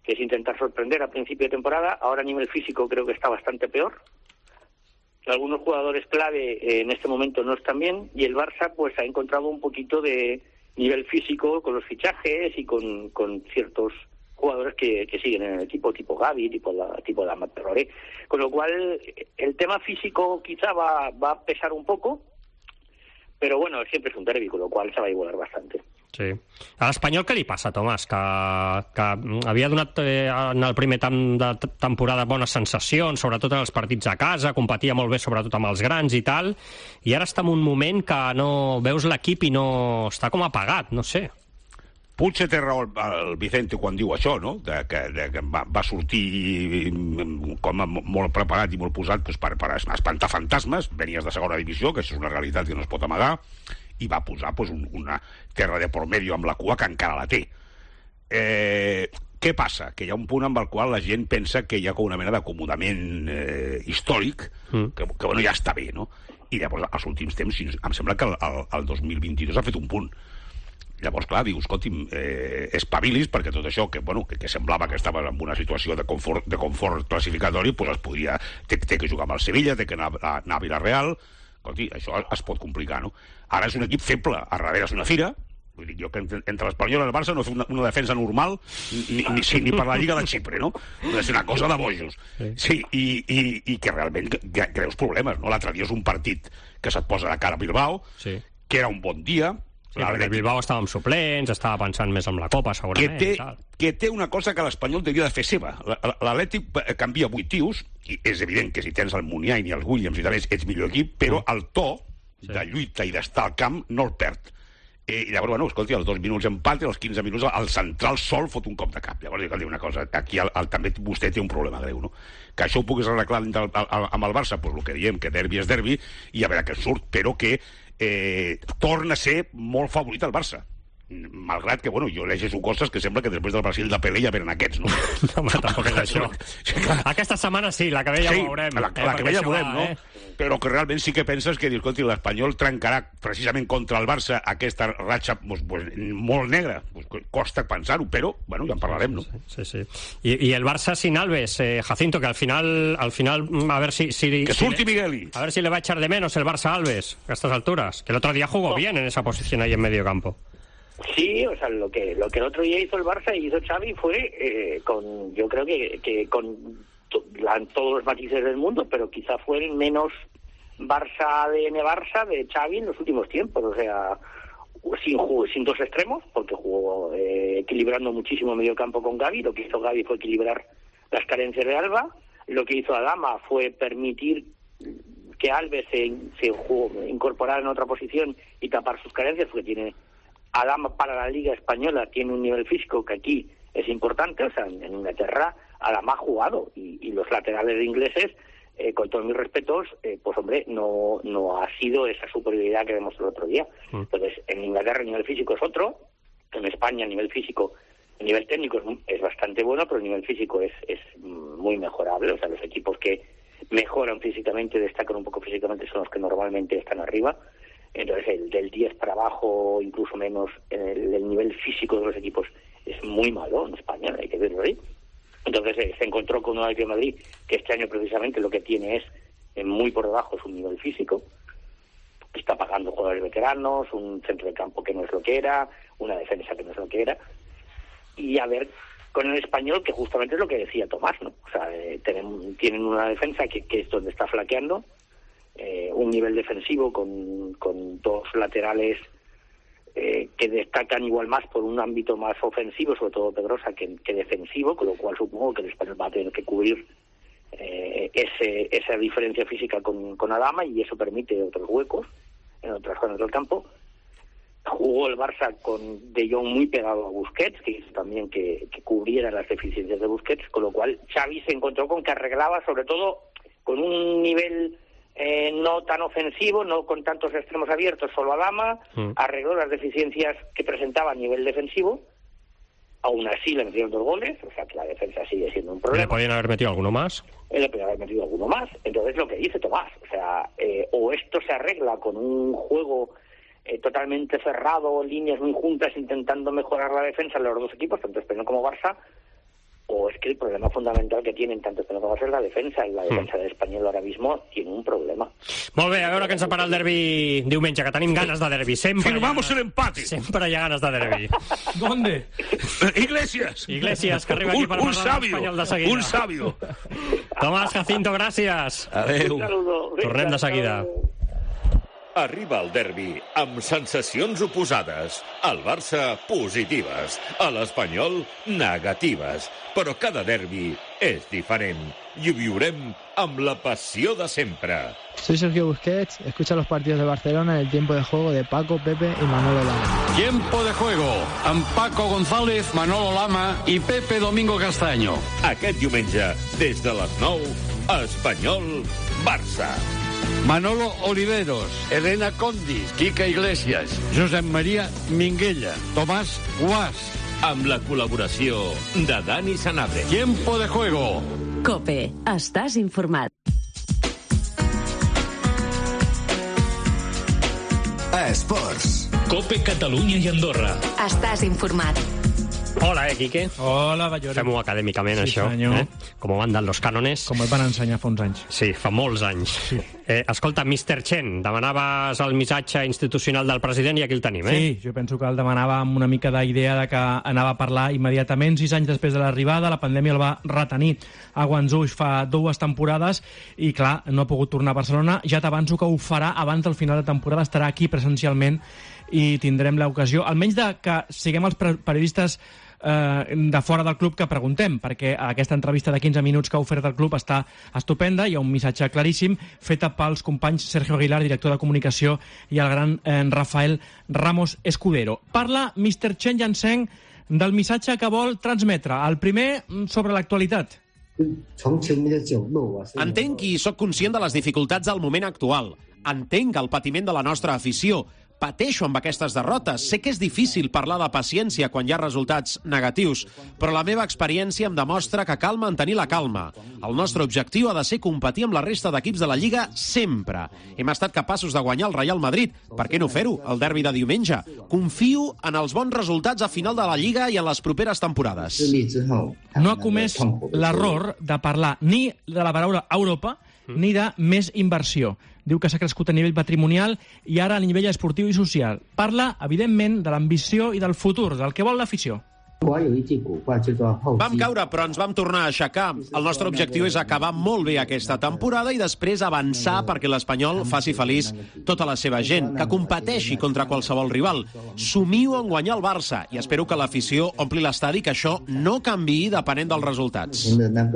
que es intentar sorprender a principio de temporada. Ahora a nivel físico creo que está bastante peor. Algunos jugadores clave eh, en este momento no están bien, y el Barça pues ha encontrado un poquito de nivel físico con los fichajes y con, con ciertos jugadores que, que siguen en el equipo, tipo Gavi, tipo la, tipo la Materroré. Con lo cual el tema físico quizá va, va a pesar un poco, però bueno, sempre és un derbi, con lo qual se va a igualar bastante. Sí. A l'Espanyol què li passa, Tomàs? Que, que havia donat eh, en el primer tam de temporada bones sensacions, sobretot en els partits a casa, competia molt bé sobretot amb els grans i tal, i ara està en un moment que no veus l'equip i no està com apagat, no sé. Potser té raó el Vicente quan diu això, no? De que, de que va, va sortir com a molt preparat i molt posat pues, per, per espantar fantasmes, venies de segona divisió, que això és una realitat que no es pot amagar, i va posar pues, un, una terra de por medio amb la cua que encara la té. Eh, què passa? Que hi ha un punt amb el qual la gent pensa que hi ha com una mena d'acomodament eh, històric, mm. que, que bueno, ja està bé, no? I llavors, als últims temps, em sembla que el, el, el dos mil vint-i-dos ha fet un punt. Llavors, clar, dius, escolti'm, eh, espavilis, perquè tot això que, bueno, que, que semblava que estava en una situació de confort, de confort classificatori, pues es podria... Té, té que jugar amb el Sevilla, té que anar, anar a Villarreal... Escolti, això es pot complicar, no? Ara és un equip feble, a darrere és una fira, vull dir, jo que entre l'Espanyol i el Barça no he fet una, una defensa normal ni, ni, ni per la Lliga de Xipre, no? És una cosa de bojos. Sí, i, i, i que realment greus problemes, no? L'altre dia és un partit que se't posa de cara a Bilbao, sí. que era un bon dia... Sí, perquè el Bilbao estava amb suplents, estava pensant més en la Copa, segurament. Que té, que té una cosa que l'Espanyol devia de fer seva. L'Atlètic canvia vuit tios, i és evident que si tens el Muniain i el Williams i tal, ets millor equip, però el to de lluita i d'estar al camp no el perd. Eh, I llavors, bueno, escolti, als dos minuts empat i als quinze minuts el central sol fot un cop de cap. Llavors, dic una cosa, aquí el, el, també vostè té un problema greu, no? Que això ho puguis arreglar el, el, amb el Barça, pues el que diem, que derbi és derbi, i a veure què surt, però que eh, torna a ser molt favorit el Barça. Malgrat que, bueno, jo llegeixo coses que sembla que després del Brasil de Pelé ja venen aquests, no? No, home, tampoc és això. Aquesta setmana sí, la que ve ja sí, ho veurem. La, la que ve ja ho veurem, no? Eh? Però que realment sí que penses que, escolti, l'Espanyol trencarà precisament contra el Barça aquesta ratxa pues, pues, molt negra. Pues, costa pensar-ho, però, bueno, ja en parlarem, no? Sí, sí. I, i el Barça sin Alves, eh, Jacinto, que al final, al final, a ver si... si que si surti le, Migueli. A ver si le va a echar de menos el Barça a Alves a estas alturas. Que el otro día jugó oh. bien en esa posición ahí en medio campo. Sí, o sea, lo que lo que el otro día hizo el Barça y hizo Xavi fue eh, con, yo creo que, que con to, la, todos los matices del mundo, pero quizá fue el menos Barça A D N Barça de Xavi en los últimos tiempos, o sea, sin sin dos extremos, porque jugó eh, equilibrando muchísimo medio campo con Gavi. Lo que hizo Gavi fue equilibrar las carencias de Alba. Lo que hizo Adama fue permitir que Alves se, se jugó, incorporara en otra posición y tapar sus carencias, porque tiene Adama para la Liga Española tiene un nivel físico que aquí es importante. O sea, en Inglaterra Adama ha jugado y, y los laterales de ingleses, eh, con todos mis respetos, eh, pues hombre, no no ha sido esa superioridad que demostró el otro día. Mm. Entonces, en Inglaterra el nivel físico es otro, en España el nivel físico, el nivel técnico es, es bastante bueno, pero el nivel físico es, es muy mejorable. O sea, los equipos que mejoran físicamente, destacan un poco físicamente, son los que normalmente están arriba. Entonces, el del diez para abajo, incluso menos, el, el nivel físico de los equipos es muy malo en España, hay que verlo ahí. Entonces, eh, se encontró con un Atlético de Madrid que este año precisamente lo que tiene es eh, muy por debajo su nivel físico. Está pagando jugadores veteranos, un centro de campo que no es lo que era, una defensa que no es lo que era. Y a ver, con el Español, que justamente es lo que decía Tomás, ¿no? O sea, eh, tienen, tienen una defensa que, que es donde está flaqueando. Eh, un nivel defensivo con, con dos laterales eh, que destacan igual más por un ámbito más ofensivo, sobre todo Pedrosa, que, que defensivo, con lo cual supongo que el Español va a tener que cubrir eh, ese, esa diferencia física con, con Adama, y eso permite otros huecos en otras zonas del campo. Jugó el Barça con De Jong muy pegado a Busquets, que hizo también que, que cubriera las deficiencias de Busquets, con lo cual Xavi se encontró con que arreglaba, sobre todo con un nivel Eh, no tan ofensivo, no con tantos extremos abiertos, solo Adama, mm. arregló las deficiencias que presentaba a nivel defensivo. Aún así le metieron dos goles, o sea que la defensa sigue siendo un problema. ¿Le podían haber metido alguno más? Eh, le podían haber metido alguno más. Entonces, lo que dice Tomás, o sea, eh, o esto se arregla con un juego eh, totalmente cerrado, líneas muy juntas, intentando mejorar la defensa de los dos equipos, tanto Español como Barça, o es que el problema fundamental que tienen tanto que no como es la defensa, y la defensa del Español ahora mismo tiene un problema. Molt bé, a veure què ens separa el derbi diumenge, que tenim ganes de derbi. Sempre Firmamos el empate. Sempre hi ha ganes de derbi. ¿Dónde? Iglesias. Iglesias, que arriba aquí un, per un parlar sabio, d'Espanyol de seguida. un sabio. Tomàs Jacinto, gràcies. Adéu. Un saludo. Tornem de seguida. Arriba el derbi amb sensacions oposades. Al Barça, positives. A l'Espanyol, negatives. Però cada derbi és diferent. I ho viurem amb la passió de sempre. Soy Sergio Busquets, escucha los partidos de Barcelona en el tiempo de juego de Paco, Pepe y Manolo Lama. Tiempo de juego amb Paco González, Manolo Lama i Pepe Domingo Castaño. Aquest diumenge, des de les nou, Espanyol-Barça. Manolo Oliveros, Elena Condis, Quica Iglesias, Josep María Minguella, Tomàs Guas. Amb la col·laboració de Dani Sanabria. Tiempo de juego. COPE. Estàs informat. Esports. COPE Catalunya i Andorra. Estàs informat. Hola, eh, Quique? Hola, Ballori. Fem-ho acadèmicament, Sí, això. senyor. Eh? Com van dan los cànones. Com et van ensenyar fa uns anys. Sí, fa molts anys. Sí. Eh, escolta, mister Chen, demanaves el missatge institucional del president i aquí el tenim, eh? Sí, jo penso que el demanava amb una mica d'idea de que anava a parlar immediatament. Sis anys després de l'arribada, la pandèmia el va retenir a Guangzhou fa dues temporades i, clar, no ha pogut tornar a Barcelona. Ja t'avanço que ho farà abans del final de temporada, estarà aquí presencialment i tindrem l'ocasió, almenys de que siguem els periodistes eh, de fora del club que preguntem, perquè aquesta entrevista de quinze minuts que ha ofert el club està estupenda, hi ha un missatge claríssim feta pels companys Sergio Aguilar, director de comunicació, i el gran eh, Rafael Ramos Escudero. Parla mister Chen Yanseng del missatge que vol transmetre. El primer, sobre l'actualitat. Entenc i sóc conscient de les dificultats del moment actual. Entenc el patiment de la nostra afició. Pateixo amb aquestes derrotes. Sé que és difícil parlar de paciència quan hi ha resultats negatius, però la meva experiència em demostra que cal mantenir la calma. El nostre objectiu ha de ser competir amb la resta d'equips de la Lliga sempre. Hem estat capaços de guanyar el Real Madrid. Per què no fer-ho? El derbi de diumenge. Confio en els bons resultats a final de la Lliga i en les properes temporades. No ha comès l'error de parlar ni de la paraula Europa ni de més inversió. Diu que s'ha crescut a nivell patrimonial i ara a nivell esportiu i social. Parla, evidentment, de l'ambició i del futur, del que vol l'afició. Vam caure, però ens vam tornar a aixecar. El nostre objectiu és acabar molt bé aquesta temporada i després avançar perquè l'Espanyol faci feliç tota la seva gent, que competeixi contra qualsevol rival. Somio en guanyar el Barça i espero que l'afició ompli l'estadi, que això no canviï depenent dels resultats.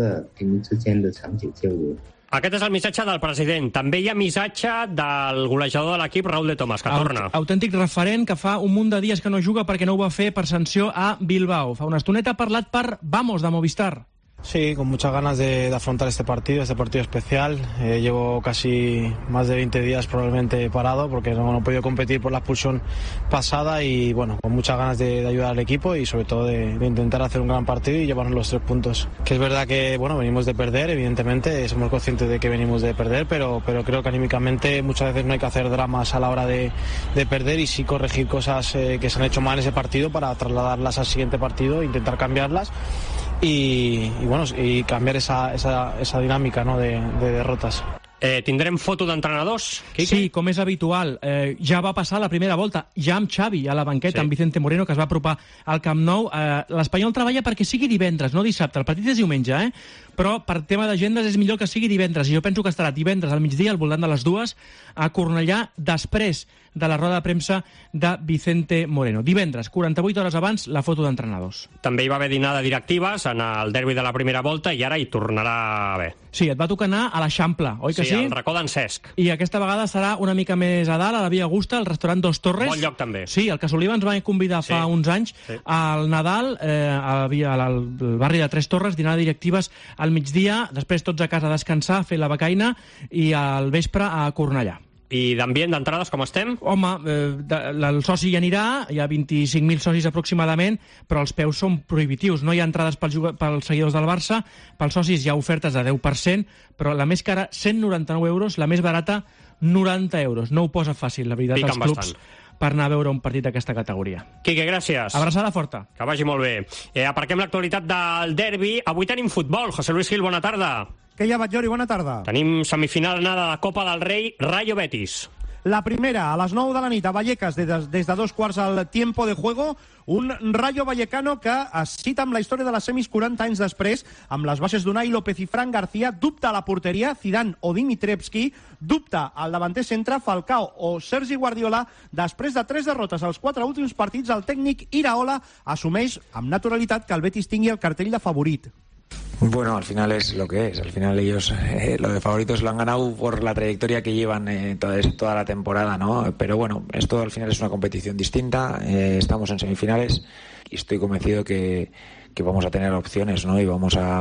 Aquest és el missatge del president. També hi ha missatge del golejador de l'equip, Raúl de Tomàs, que torna. Autèntic referent que fa un munt de dies que no juga perquè no ho va fer per sanció a Bilbao. Fa una estoneta ha parlat per Vamos, de Movistar. Sí, con muchas ganas de, de afrontar este partido, este partido especial. Eh, llevo casi más de veinte días probablemente parado porque no, no he podido competir por la expulsión pasada y bueno, con muchas ganas de, de ayudar al equipo y sobre todo de, de intentar hacer un gran partido y llevarnos los tres puntos. Que es verdad que bueno, venimos de perder, evidentemente, somos conscientes de que venimos de perder, pero, pero creo que anímicamente muchas veces no hay que hacer dramas a la hora de, de perder y sí corregir cosas eh, que se han hecho mal en ese partido para trasladarlas al siguiente partido e intentar cambiarlas. Y, y bueno, y cambiar esa, esa, esa dinámica, ¿no?, de, de derrotas. Eh, tindrem foto d'entrenadors? Sí, com és habitual. Eh, ja va passar la primera volta, ja amb Xavi a la banqueta, sí. amb Vicente Moreno, que es va apropar al Camp Nou. Eh, L'Espanyol treballa perquè sigui divendres, no dissabte. El partit és diumenge, eh? Però per tema d'agendes és millor que sigui divendres. I jo penso que estarà divendres al migdia, al voltant de les dues, a Cornellà, després de la roda de premsa de Vicente Moreno. Divendres, quaranta-vuit hores abans, la foto d'entrenadors. També hi va haver dinar de directives en el derbi de la primera volta i ara hi tornarà a haver. Sí, et va tocar anar a l'Eixample, oi que sí? Sí, al racó d'en Cesc. I aquesta vegada serà una mica més a dalt, a la Via Augusta, al restaurant Dos Torres. Bon lloc, també. Sí, el que Soliva ens va convidar fa sí. uns anys sí. al Nadal, eh, al, al barri de Tres Torres, dinar de directives al migdia, després tots a casa a descansar, fer la becaina i al vespre a Cornellà. I d'ambient, d'entrades, com estem? Home, eh, de, el soci hi anirà, hi ha vint-i-cinc mil socis aproximadament, però els peus són prohibitius. No hi ha entrades pels, pels seguidors del Barça, pels socis hi ha ofertes de deu per cent, però la més cara, cent noranta-nou euros, la més barata, noranta euros. No ho posa fàcil, la veritat, Piquen els clubs. bastant. per anar a veure un partit d'aquesta categoria. Quique, gràcies. Abraçada forta. Que vagi molt bé. Eh, aparquem l'actualitat del derbi. Avui tenim futbol. José Luis Gil, bona tarda. Que hi ha, Batllori? Bona tarda. Tenim semifinal anada de Copa del Rei, Rayo Betis. La primera, a les nou de la nit, a Vallecas, des, des de dos quarts al tiempo de juego, un Rayo Vallecano que es cita amb la història de les semis quaranta anys després, amb les bases d'Unai López i Fran García, dubta a la porteria, Zidane o Dimitrevski, dubta al davanter centre, Falcao o Sergi Guardiola. Després de tres derrotes als quatre últims partits, el tècnic Iraola assumeix amb naturalitat que el Betis tingui el cartell de favorit. Bueno, al final es lo que es. Al final ellos eh, lo de favoritos lo han ganado por la trayectoria que llevan eh, toda, toda la temporada, ¿no? Pero bueno, esto al final es una competición distinta. Eh, estamos en semifinales y estoy convencido que, que vamos a tener opciones, ¿no? Y vamos a,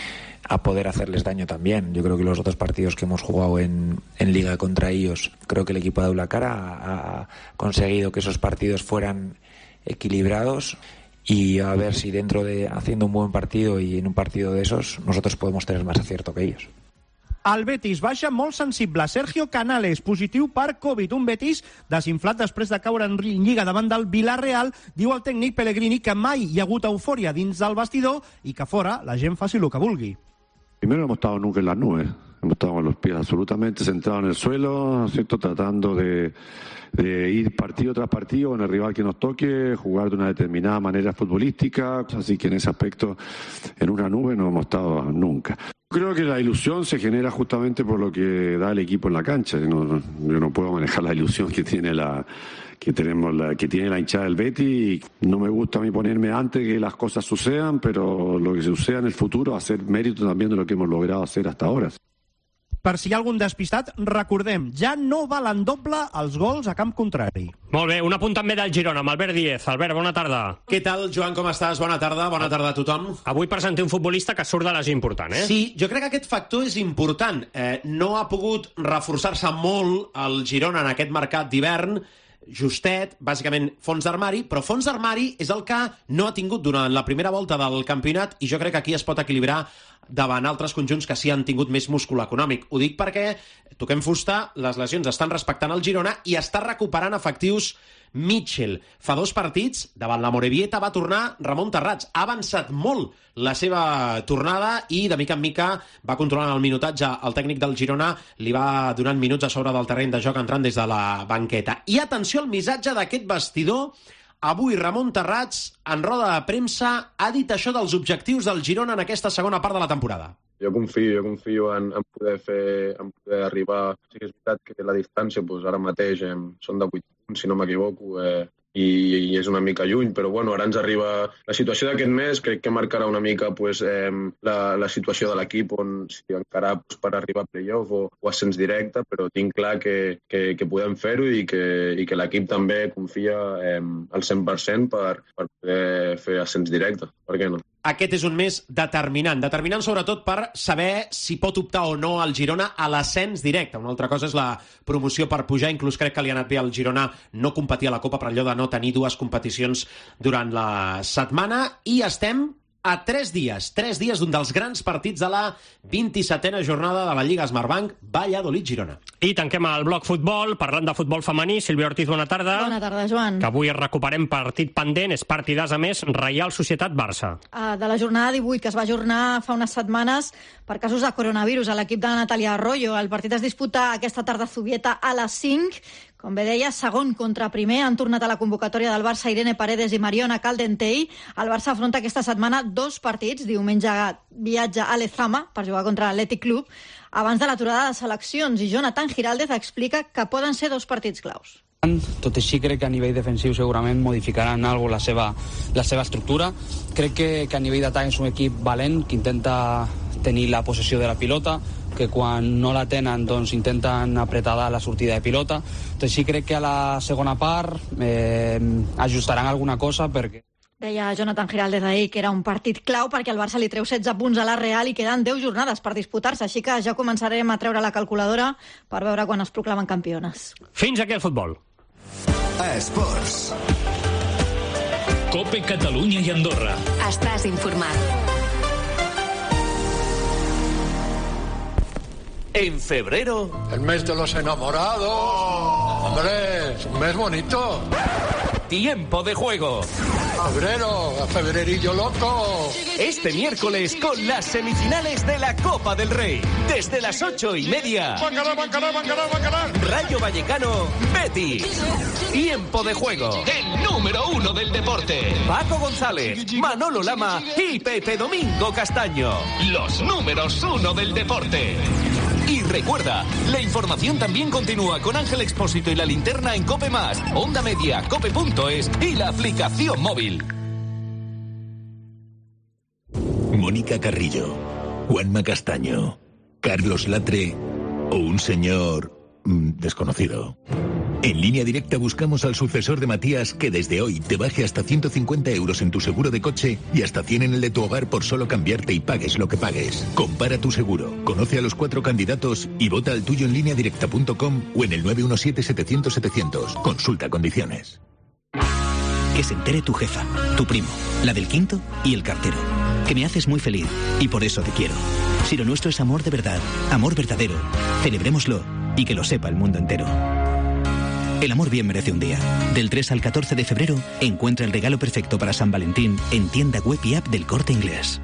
a poder hacerles daño también. Yo creo que los otros partidos que hemos jugado en, en Liga contra ellos, creo que el equipo de Aulacara ha, ha conseguido que esos partidos fueran equilibrados. Y a ver si dentro de haciendo un buen partido y en un partido de esos nosotros podemos tener más acierto que ellos. El Betis baixa molt sensible. Sergio Canales, positiu per Covid. Un Betis desinflat després de caure en Lliga davant del Villarreal. Diu el tècnic Pellegrini que mai hi ha hagut eufòria dins del vestidor i que fora la gent faci el que vulgui. Primero hemos estado nunca en las nubes. Hemos estado con los pies absolutamente centrados en el suelo, ¿cierto? Tratando de, de ir partido tras partido con el rival que nos toque, jugar de una determinada manera futbolística. Así que en ese aspecto, en una nube no hemos estado nunca. Creo que la ilusión se genera justamente por lo que da el equipo en la cancha. No, yo no puedo manejar la ilusión que tiene la que tenemos la, que tiene la hinchada del Betis. No me gusta a mí ponerme antes que las cosas sucedan, pero lo que suceda en el futuro, hacer mérito también de lo que hemos logrado hacer hasta ahora. Per si hi ha algun despistat, recordem, ja no valen doble els gols a camp contrari. Molt bé, un apunt també del Girona, amb Albert Díez. Albert, bona tarda. Què tal, Joan, com estàs? Bona tarda, bona tarda a tothom. Avui presentem un futbolista que surt de les important, eh? Sí, jo crec que aquest factor és important. Eh, no ha pogut reforçar-se molt el Girona en aquest mercat d'hivern, justet, bàsicament fons d'armari, però fons d'armari és el que no ha tingut durant la primera volta del campionat i jo crec que aquí es pot equilibrar davant altres conjunts que sí han tingut més múscul econòmic. Ho dic perquè, toquem fusta, les lesions estan respectant el Girona i està recuperant efectius Mitchell. Fa dos partits, davant la Morevieta va tornar Ramon Terrats. Ha avançat molt la seva tornada i de mica en mica va controlant el minutatge. El tècnic del Girona li va donant minuts a sobre del terreny de joc entrant des de la banqueta. I atenció al missatge d'aquest vestidor. Avui Ramon Terrats, en roda de premsa, ha dit això dels objectius del Girona en aquesta segona part de la temporada. Jo confio, jo confio en, en poder fer, en poder arribar. Sí que és veritat que la distància doncs, ara mateix eh, són de vuit punts, si no m'equivoco, eh, i, i és una mica lluny, però bueno, ara ens arriba la situació d'aquest mes, crec que marcarà una mica pues, eh, la, la situació de l'equip, on si encara pues, per arribar a playoff o, o ascens directe, però tinc clar que, que, que podem fer-ho i que, i que l'equip també confia eh, al cent per cent per, per poder fer ascens directe, per què no? Aquest és un mes determinant, determinant sobretot per saber si pot optar o no el Girona a l'ascens directe. Una altra cosa és la promoció per pujar, inclús crec que li ha anat bé al Girona no competir a la Copa per allò de no tenir dues competicions durant la setmana i estem a tres dies, tres dies d'un dels grans partits de la vint-i-setena jornada de la Lliga Smartbank, Valladolid-Girona. I tanquem el bloc futbol, parlant de futbol femení. Sílvia Ortiz, bona tarda. Bona tarda, Joan. Que avui recuperem partit pendent, és partidàs a més, Reial Societat-Barça. Uh, de la jornada divuit, que es va ajornar fa unes setmanes per casos de coronavirus a l'equip de Natalia Arroyo. El partit es disputa aquesta tarda a Zubieta a les cinc. Com bé deia, segon contra primer. Han tornat a la convocatòria del Barça Irene Paredes i Mariona Caldentey. El Barça afronta aquesta setmana dos partits. Diumenge viatja a Lezama per jugar contra l'Athletic Club abans de l'aturada de seleccions. I Jonathan Giraldez explica que poden ser dos partits claus. Tot així, crec que a nivell defensiu segurament modificaran alguna la seva, la seva estructura. Crec que, que a nivell d'atac és un equip valent, que intenta tenir la possessió de la pilota, que quan no la tenen doncs intenten apretar la sortida de pilota. Tot així, crec que a la segona part eh, ajustaran alguna cosa perquè... Deia Jonathan Giraldez ahir que era un partit clau perquè el Barça li treu setze punts a la Real i queden deu jornades per disputar-se, així que ja començarem a treure la calculadora per veure quan es proclamen campiones. Fins aquí el futbol. Esports. COPE Catalunya i Andorra. Estàs informat. En febrero, el mes de los enamorados, Hombre, es un mes bonito. Tiempo de juego. Febrero, a febrerillo loco. Este miércoles con las semifinales de la Copa del Rey. Desde las ocho y media. Bancará, bancará, bancará, bancará. Rayo Vallecano, Betis. Tiempo de juego. El número uno del deporte. Paco González, Manolo Lama y Pepe Domingo Castaño. Los números uno del deporte. Y recuerda, la información también continúa con Ángel Expósito y la linterna en Cope Más, Onda Media, cope punto es y la aplicación móvil. Mónica Carrillo, Juanma Castaño, Carlos Latre o un señor mmm, desconocido. En Línea Directa buscamos al sucesor de Matías que desde hoy te baje hasta ciento cincuenta euros en tu seguro de coche y hasta cien en el de tu hogar por solo cambiarte y pagues lo que pagues. Compara tu seguro, conoce a los cuatro candidatos y vota al tuyo en línea directa punto com o en el nueve uno siete setecientos setecientos. Consulta condiciones. Que se entere tu jefa, tu primo, la del quinto y el cartero. Que me haces muy feliz y por eso te quiero. Si lo nuestro es amor de verdad, amor verdadero, celebrémoslo y que lo sepa el mundo entero. El amor bien merece un día. Del tres al catorce de febrero, encuentra el regalo perfecto para San Valentín en tienda web y app del Corte Inglés.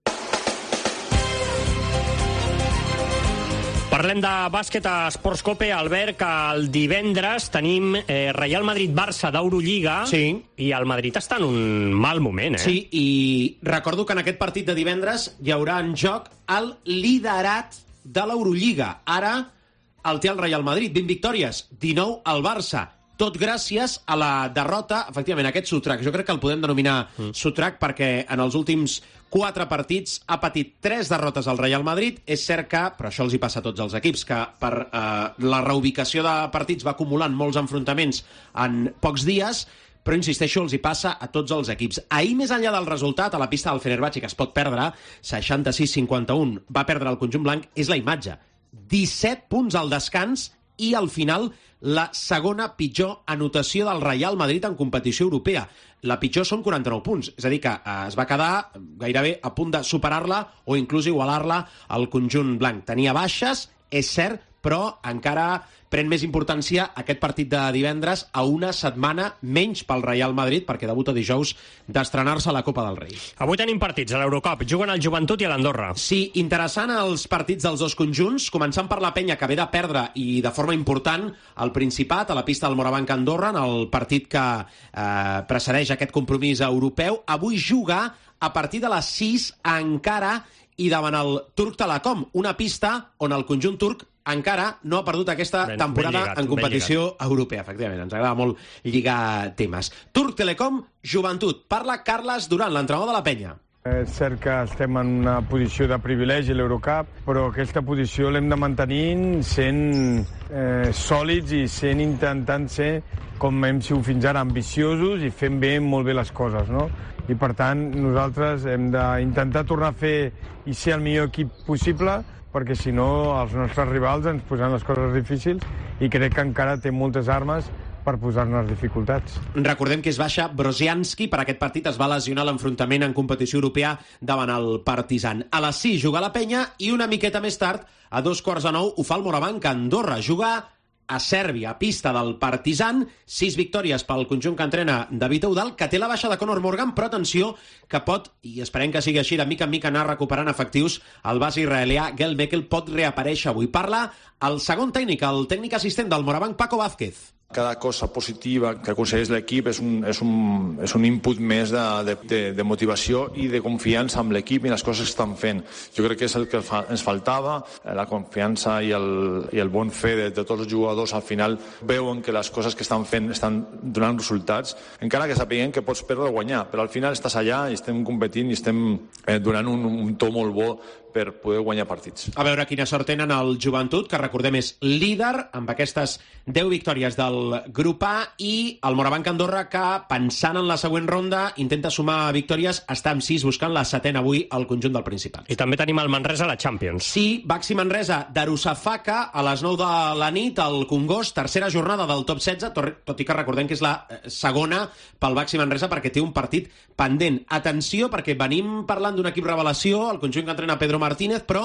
Parlem de bàsquet a Esports Cope, Albert, que el divendres tenim eh, Real Madrid-Barça d'Eurolliga, sí. I el Madrid està en un mal moment, eh? Sí, i recordo que en aquest partit de divendres hi haurà en joc el liderat de l'Eurolliga. Ara el té el Real Madrid, vint victòries, dinou al Barça, tot gràcies a la derrota, efectivament, aquest sotrac. Jo crec que el podem denominar mm. sotrac perquè en els últims quatre partits ha patit tres derrotes al Real Madrid. És cert que, però això els hi passa a tots els equips, que per eh, la reubicació de partits va acumulant molts enfrontaments en pocs dies, però insisteixo, els hi passa a tots els equips. Ahir, més enllà del resultat, a la pista del Fenerbahçe, que es pot perdre, seixanta-sis cinquanta un, va perdre el conjunt blanc, és la imatge. disset punts al descans i al final la segona pitjor anotació del Real Madrid en competició europea. La pitjor són quaranta-nou punts, és a dir que eh, es va quedar gairebé a punt de superar-la o inclús igualar-la al conjunt blanc. Tenia baixes, és cert, però encara pren més importància aquest partit de divendres a una setmana menys pel Real Madrid, perquè debuta dijous d'estrenar-se a la Copa del Rei. Avui tenim partits a l'Eurocup. Juguen el Joventut i l'Andorra. Sí, interessant els partits dels dos conjunts, començant per la Penya, que ve de perdre i de forma important al Principat, a la pista del Morabanc Andorra, en el partit que eh, precedeix aquest compromís europeu. Avui juga a partir de les sis encara i davant el Turc Telecom, una pista on el conjunt turc encara no ha perdut aquesta ben, temporada ben lligat, en competició europea. Efectivament, ens agrada molt lligar temes. Turc Telecom, Joventut. Parla Carles Duran, l'entrenador de la Penya. És cert que estem en una posició de privilegi a l'Eurocup, però aquesta posició l'hem de mantenir sent eh, sòlids i sent intentant ser, com hem sigut fins ara, ambiciosos i fent bé molt bé les coses, no? I per tant, nosaltres hem d'intentar tornar a fer i ser el millor equip possible, perquè si no els nostres rivals ens posaran les coses difícils i crec que encara té moltes armes per posar-nos dificultats. Recordem que és baixa Brozianski, per aquest partit es va lesionar l'enfrontament en competició europea davant el Partizan. A les sis juga la Penya i una miqueta més tard, a dos quarts de nou, ho fa el Morabanc a Andorra. Juga a Sèrbia, a pista del Partizan, sis victòries pel conjunt que entrena David Eudal, que té la baixa de Conor Morgan, però atenció, que pot, i esperem que sigui així, de mica en mica anar recuperant efectius, el base israelià Gel Mekel pot reaparèixer avui. Parla el segon tècnic, el tècnic assistent del Morabanc, Paco Vázquez. Cada cosa positiva que aconsegueix l'equip és un, és un, és un input més de, de, de, de motivació i de confiança amb l'equip i les coses que estan fent. Jo crec que és el que fa, ens faltava, la confiança i el, i el bon fe de, de tots els jugadors al final veuen que les coses que estan fent estan donant resultats, encara que sapiguem que pots perdre o guanyar, però al final estàs allà i estem competint i estem eh, donant un, un to molt bo per poder guanyar partits. A veure quina sort tenen el Joventut, que recordem és líder amb aquestes deu victòries del grup A, i el Morabanc Andorra, que pensant en la següent ronda intenta sumar victòries, està amb sis buscant la setena avui al conjunt del Principat. I també tenim el Manresa a la Champions. Sí, Baxi Manresa, Darussafaka a les nou de la nit al Congost, tercera jornada del top setze, tot i que recordem que és la segona pel Baxi Manresa perquè té un partit pendent. Atenció, perquè venim parlant d'un equip revelació, el conjunt que entrena Pedro Martínez, però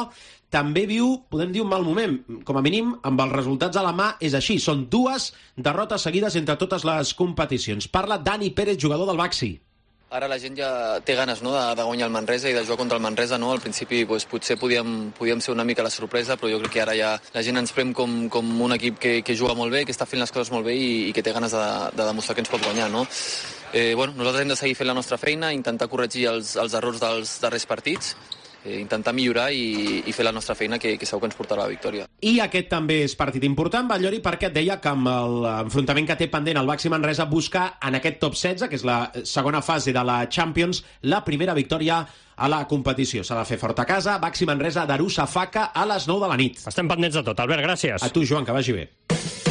també viu, podem dir, un mal moment. Com a mínim, amb els resultats a la mà, és així. Són dues derrotes seguides entre totes les competicions. Parla Dani Pérez, jugador del Baxi. Ara la gent ja té ganes, no?, de, de guanyar el Manresa i de jugar contra el Manresa, no? Al principi pues, potser podíem, podíem ser una mica la sorpresa, però jo crec que ara ja la gent ens prem com, com un equip que, que juga molt bé, que està fent les coses molt bé i, i que té ganes de, de demostrar que ens pot guanyar, no? Eh, bueno, nosaltres hem de seguir fent la nostra feina, intentar corregir els, els errors dels darrers partits, eh, intentar millorar i, i fer la nostra feina, que, que segur que ens portarà a la victòria. I aquest també és partit important, Batllori, perquè et deia que amb l'enfrontament que té pendent el Baxi Manresa busca en aquest top setze, que és la segona fase de la Champions, la primera victòria a la competició. S'ha de fer fort a casa. Baxi Manresa d'Arusa Faca a les nou de la nit. Estem pendents de tot. Albert, gràcies. A tu, Joan, que vagi bé.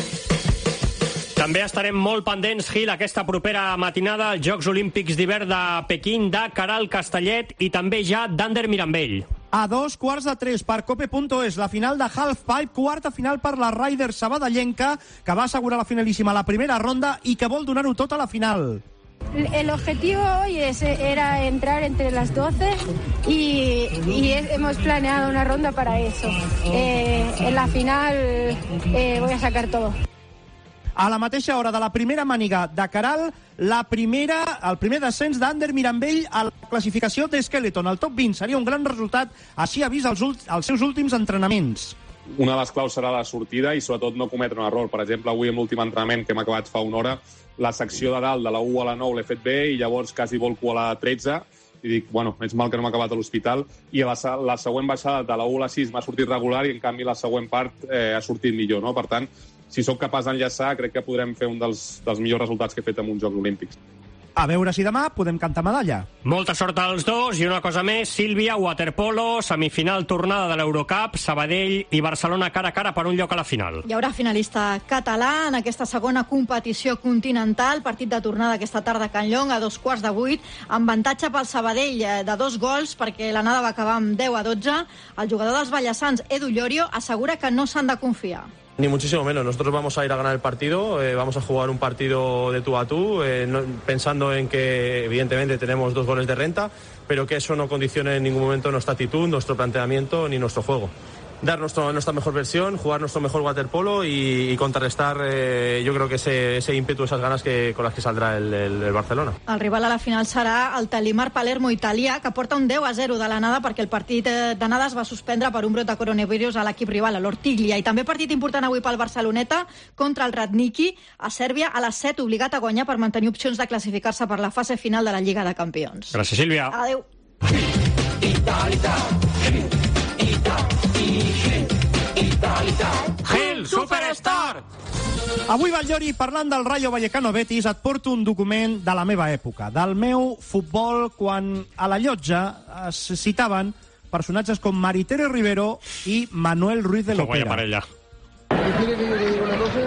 També estarem molt pendents, Gil, aquesta propera matinada als Jocs Olímpics d'hivern de Pequín, de Caral Castellet i també ja d'Ander Mirambell. A dos quarts de tres per Cope punt es, la final de Halfpipe, quarta final per la Ryder sabadellenca, que va assegurar la finalíssima a la primera ronda i que vol donar-ho tot a la final. El objetivo hoy es, era entrar entre las doce y, y hemos planeado una ronda para eso. Eh, en la final eh, voy a sacar todo. A la mateixa hora de la primera màniga de Caral, la primera, el primer descens d'Ander Mirambell a la classificació de Skeleton. El top vint seria un gran resultat, així ha vist els, els seus últims entrenaments. Una de les claus serà la sortida i sobretot no cometre un error. Per exemple, avui amb l'últim entrenament que hem acabat fa una hora, la secció de dalt de la u a la nou l'he fet bé i llavors quasi volco a la tretze i dic, bueno, és mal que no m'ha acabat a l'hospital, i la, la següent baixada de la u a la sis m'ha sortit regular i en canvi la següent part eh, ha sortit millor, no? Per tant, si sóc capaç d'enllaçar, crec que podrem fer un dels, dels millors resultats que he fet en uns Jocs Olímpics. A veure si demà podem cantar medalla. Molta sort als dos, i una cosa més, Sílvia, waterpolo, semifinal tornada de l'Eurocup, Sabadell i Barcelona cara a cara per un lloc a la final. Hi haurà finalista català en aquesta segona competició continental, partit de tornada aquesta tarda a Can Llong a dos quarts de vuit, amb avantatge pel Sabadell de dos gols, perquè l'anada va acabar amb deu a dotze. El jugador dels Ballassans, Edu Llorio, assegura que no s'han de confiar. Ni muchísimo menos. Nosotros vamos a ir a ganar el partido, eh, vamos a jugar un partido de tú a tú, eh, no, pensando en que evidentemente tenemos dos goles de renta, pero que eso no condicione en ningún momento nuestra actitud, nuestro planteamiento ni nuestro juego. Dar nuestro, nuestra mejor versión, jugar nuestro mejor waterpolo y, y contrarrestar eh, yo creo que ese, ese ímpetu, esas ganas que, con las que saldrá el, el, el Barcelona. El rival a la final serà el Talimar Palermo italià, que porta un deu a zero de l'anada perquè el partit d'anada es va suspendre per un brot de coronavirus a l'equip rival, a l'Ortiglia. I també partit important avui pel Barceloneta contra el Radniki a Sèrbia a les set, obligat a guanyar per mantenir opcions de classificar-se per la fase final de la Lliga de Campions. Gràcies, Sílvia. Adéu. Gil, Superstar! Avui, Batllori, parlant del Rayo Vallecano Betis, et porto un document de la meva època, del meu futbol, quan a la llotja es citaven personatges com Maritere Rivero i Manuel Ruiz de Lopera. Vaya parella. ¿Quiere que yo le diga una cosa?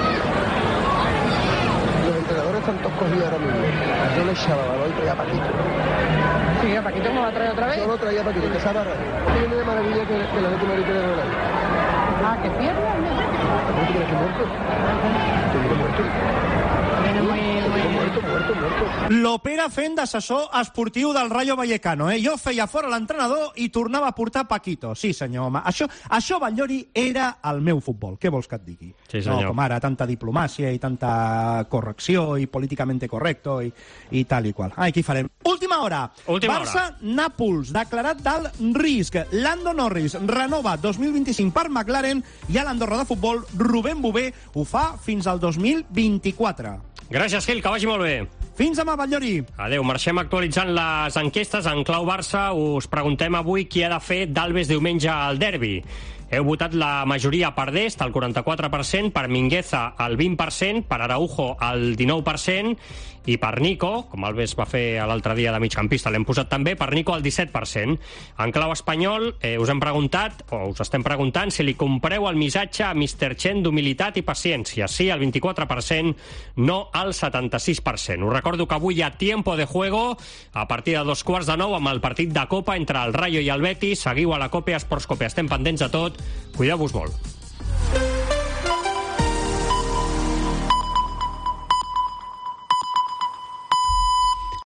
Los entrenadores están todos cogidos ahora mismo. Yo le echaba balón y traía a Paquito. Sí, a Paquito me va a traer otra vez. Yo lo traía a Paquito, que sabe a rayo. Tiene de maravilla que, que la de tu Maritere Rivero. Ah, que pierda. ¿No te crees que muerto? Te digo muerto. Viene muy... Muerto, muerto, muerto. Lopera fent d'assessor esportiu del Rayo Vallecano, eh? Jo feia fora l'entrenador i tornava a portar Paquito. Sí, senyor, home. Això, això, Batllori, era el meu futbol. Què vols que et digui? Sí, senyor. No, com ara, tanta diplomàcia i tanta correcció i políticamente correcto i, i tal i qual. Ai, què hi farem? Última hora. Última Barça-Nàpols, declarat d'alt risc. Lando Norris renova dos mil vint-i-cinc per McLaren i a l'Andorra de futbol, Rubén Bové ho fa fins al dos mil vint-i-quatre. Gràcies, Gil, que vagi molt bé. Fins demà, Batllori. Adéu, marxem actualitzant les enquestes. En clau Barça us preguntem avui qui ha de fer d'Albes diumenge al derbi. Heu votat la majoria per Dest, el quaranta-quatre per cent, per Mingueza, el vint per cent, per Araujo, el dinou per cent, i per Nico, com Alves va fer l'altre dia de migcampista, l'hem posat també, per Nico el disset per cent. En clau espanyol eh, us hem preguntat, o us estem preguntant, si li compreu el missatge a mister Chen d'humilitat i paciència. Sí, el vint-i-quatre per cent, no el setanta-sis per cent. Us recordo que avui hi ha tiempo de juego a partir de dos quarts de nou amb el partit de Copa entre el Rayo i el Betis. Seguiu a la Cope, a Esports Cope. Estem pendents de tot. Cuideu-vos molt.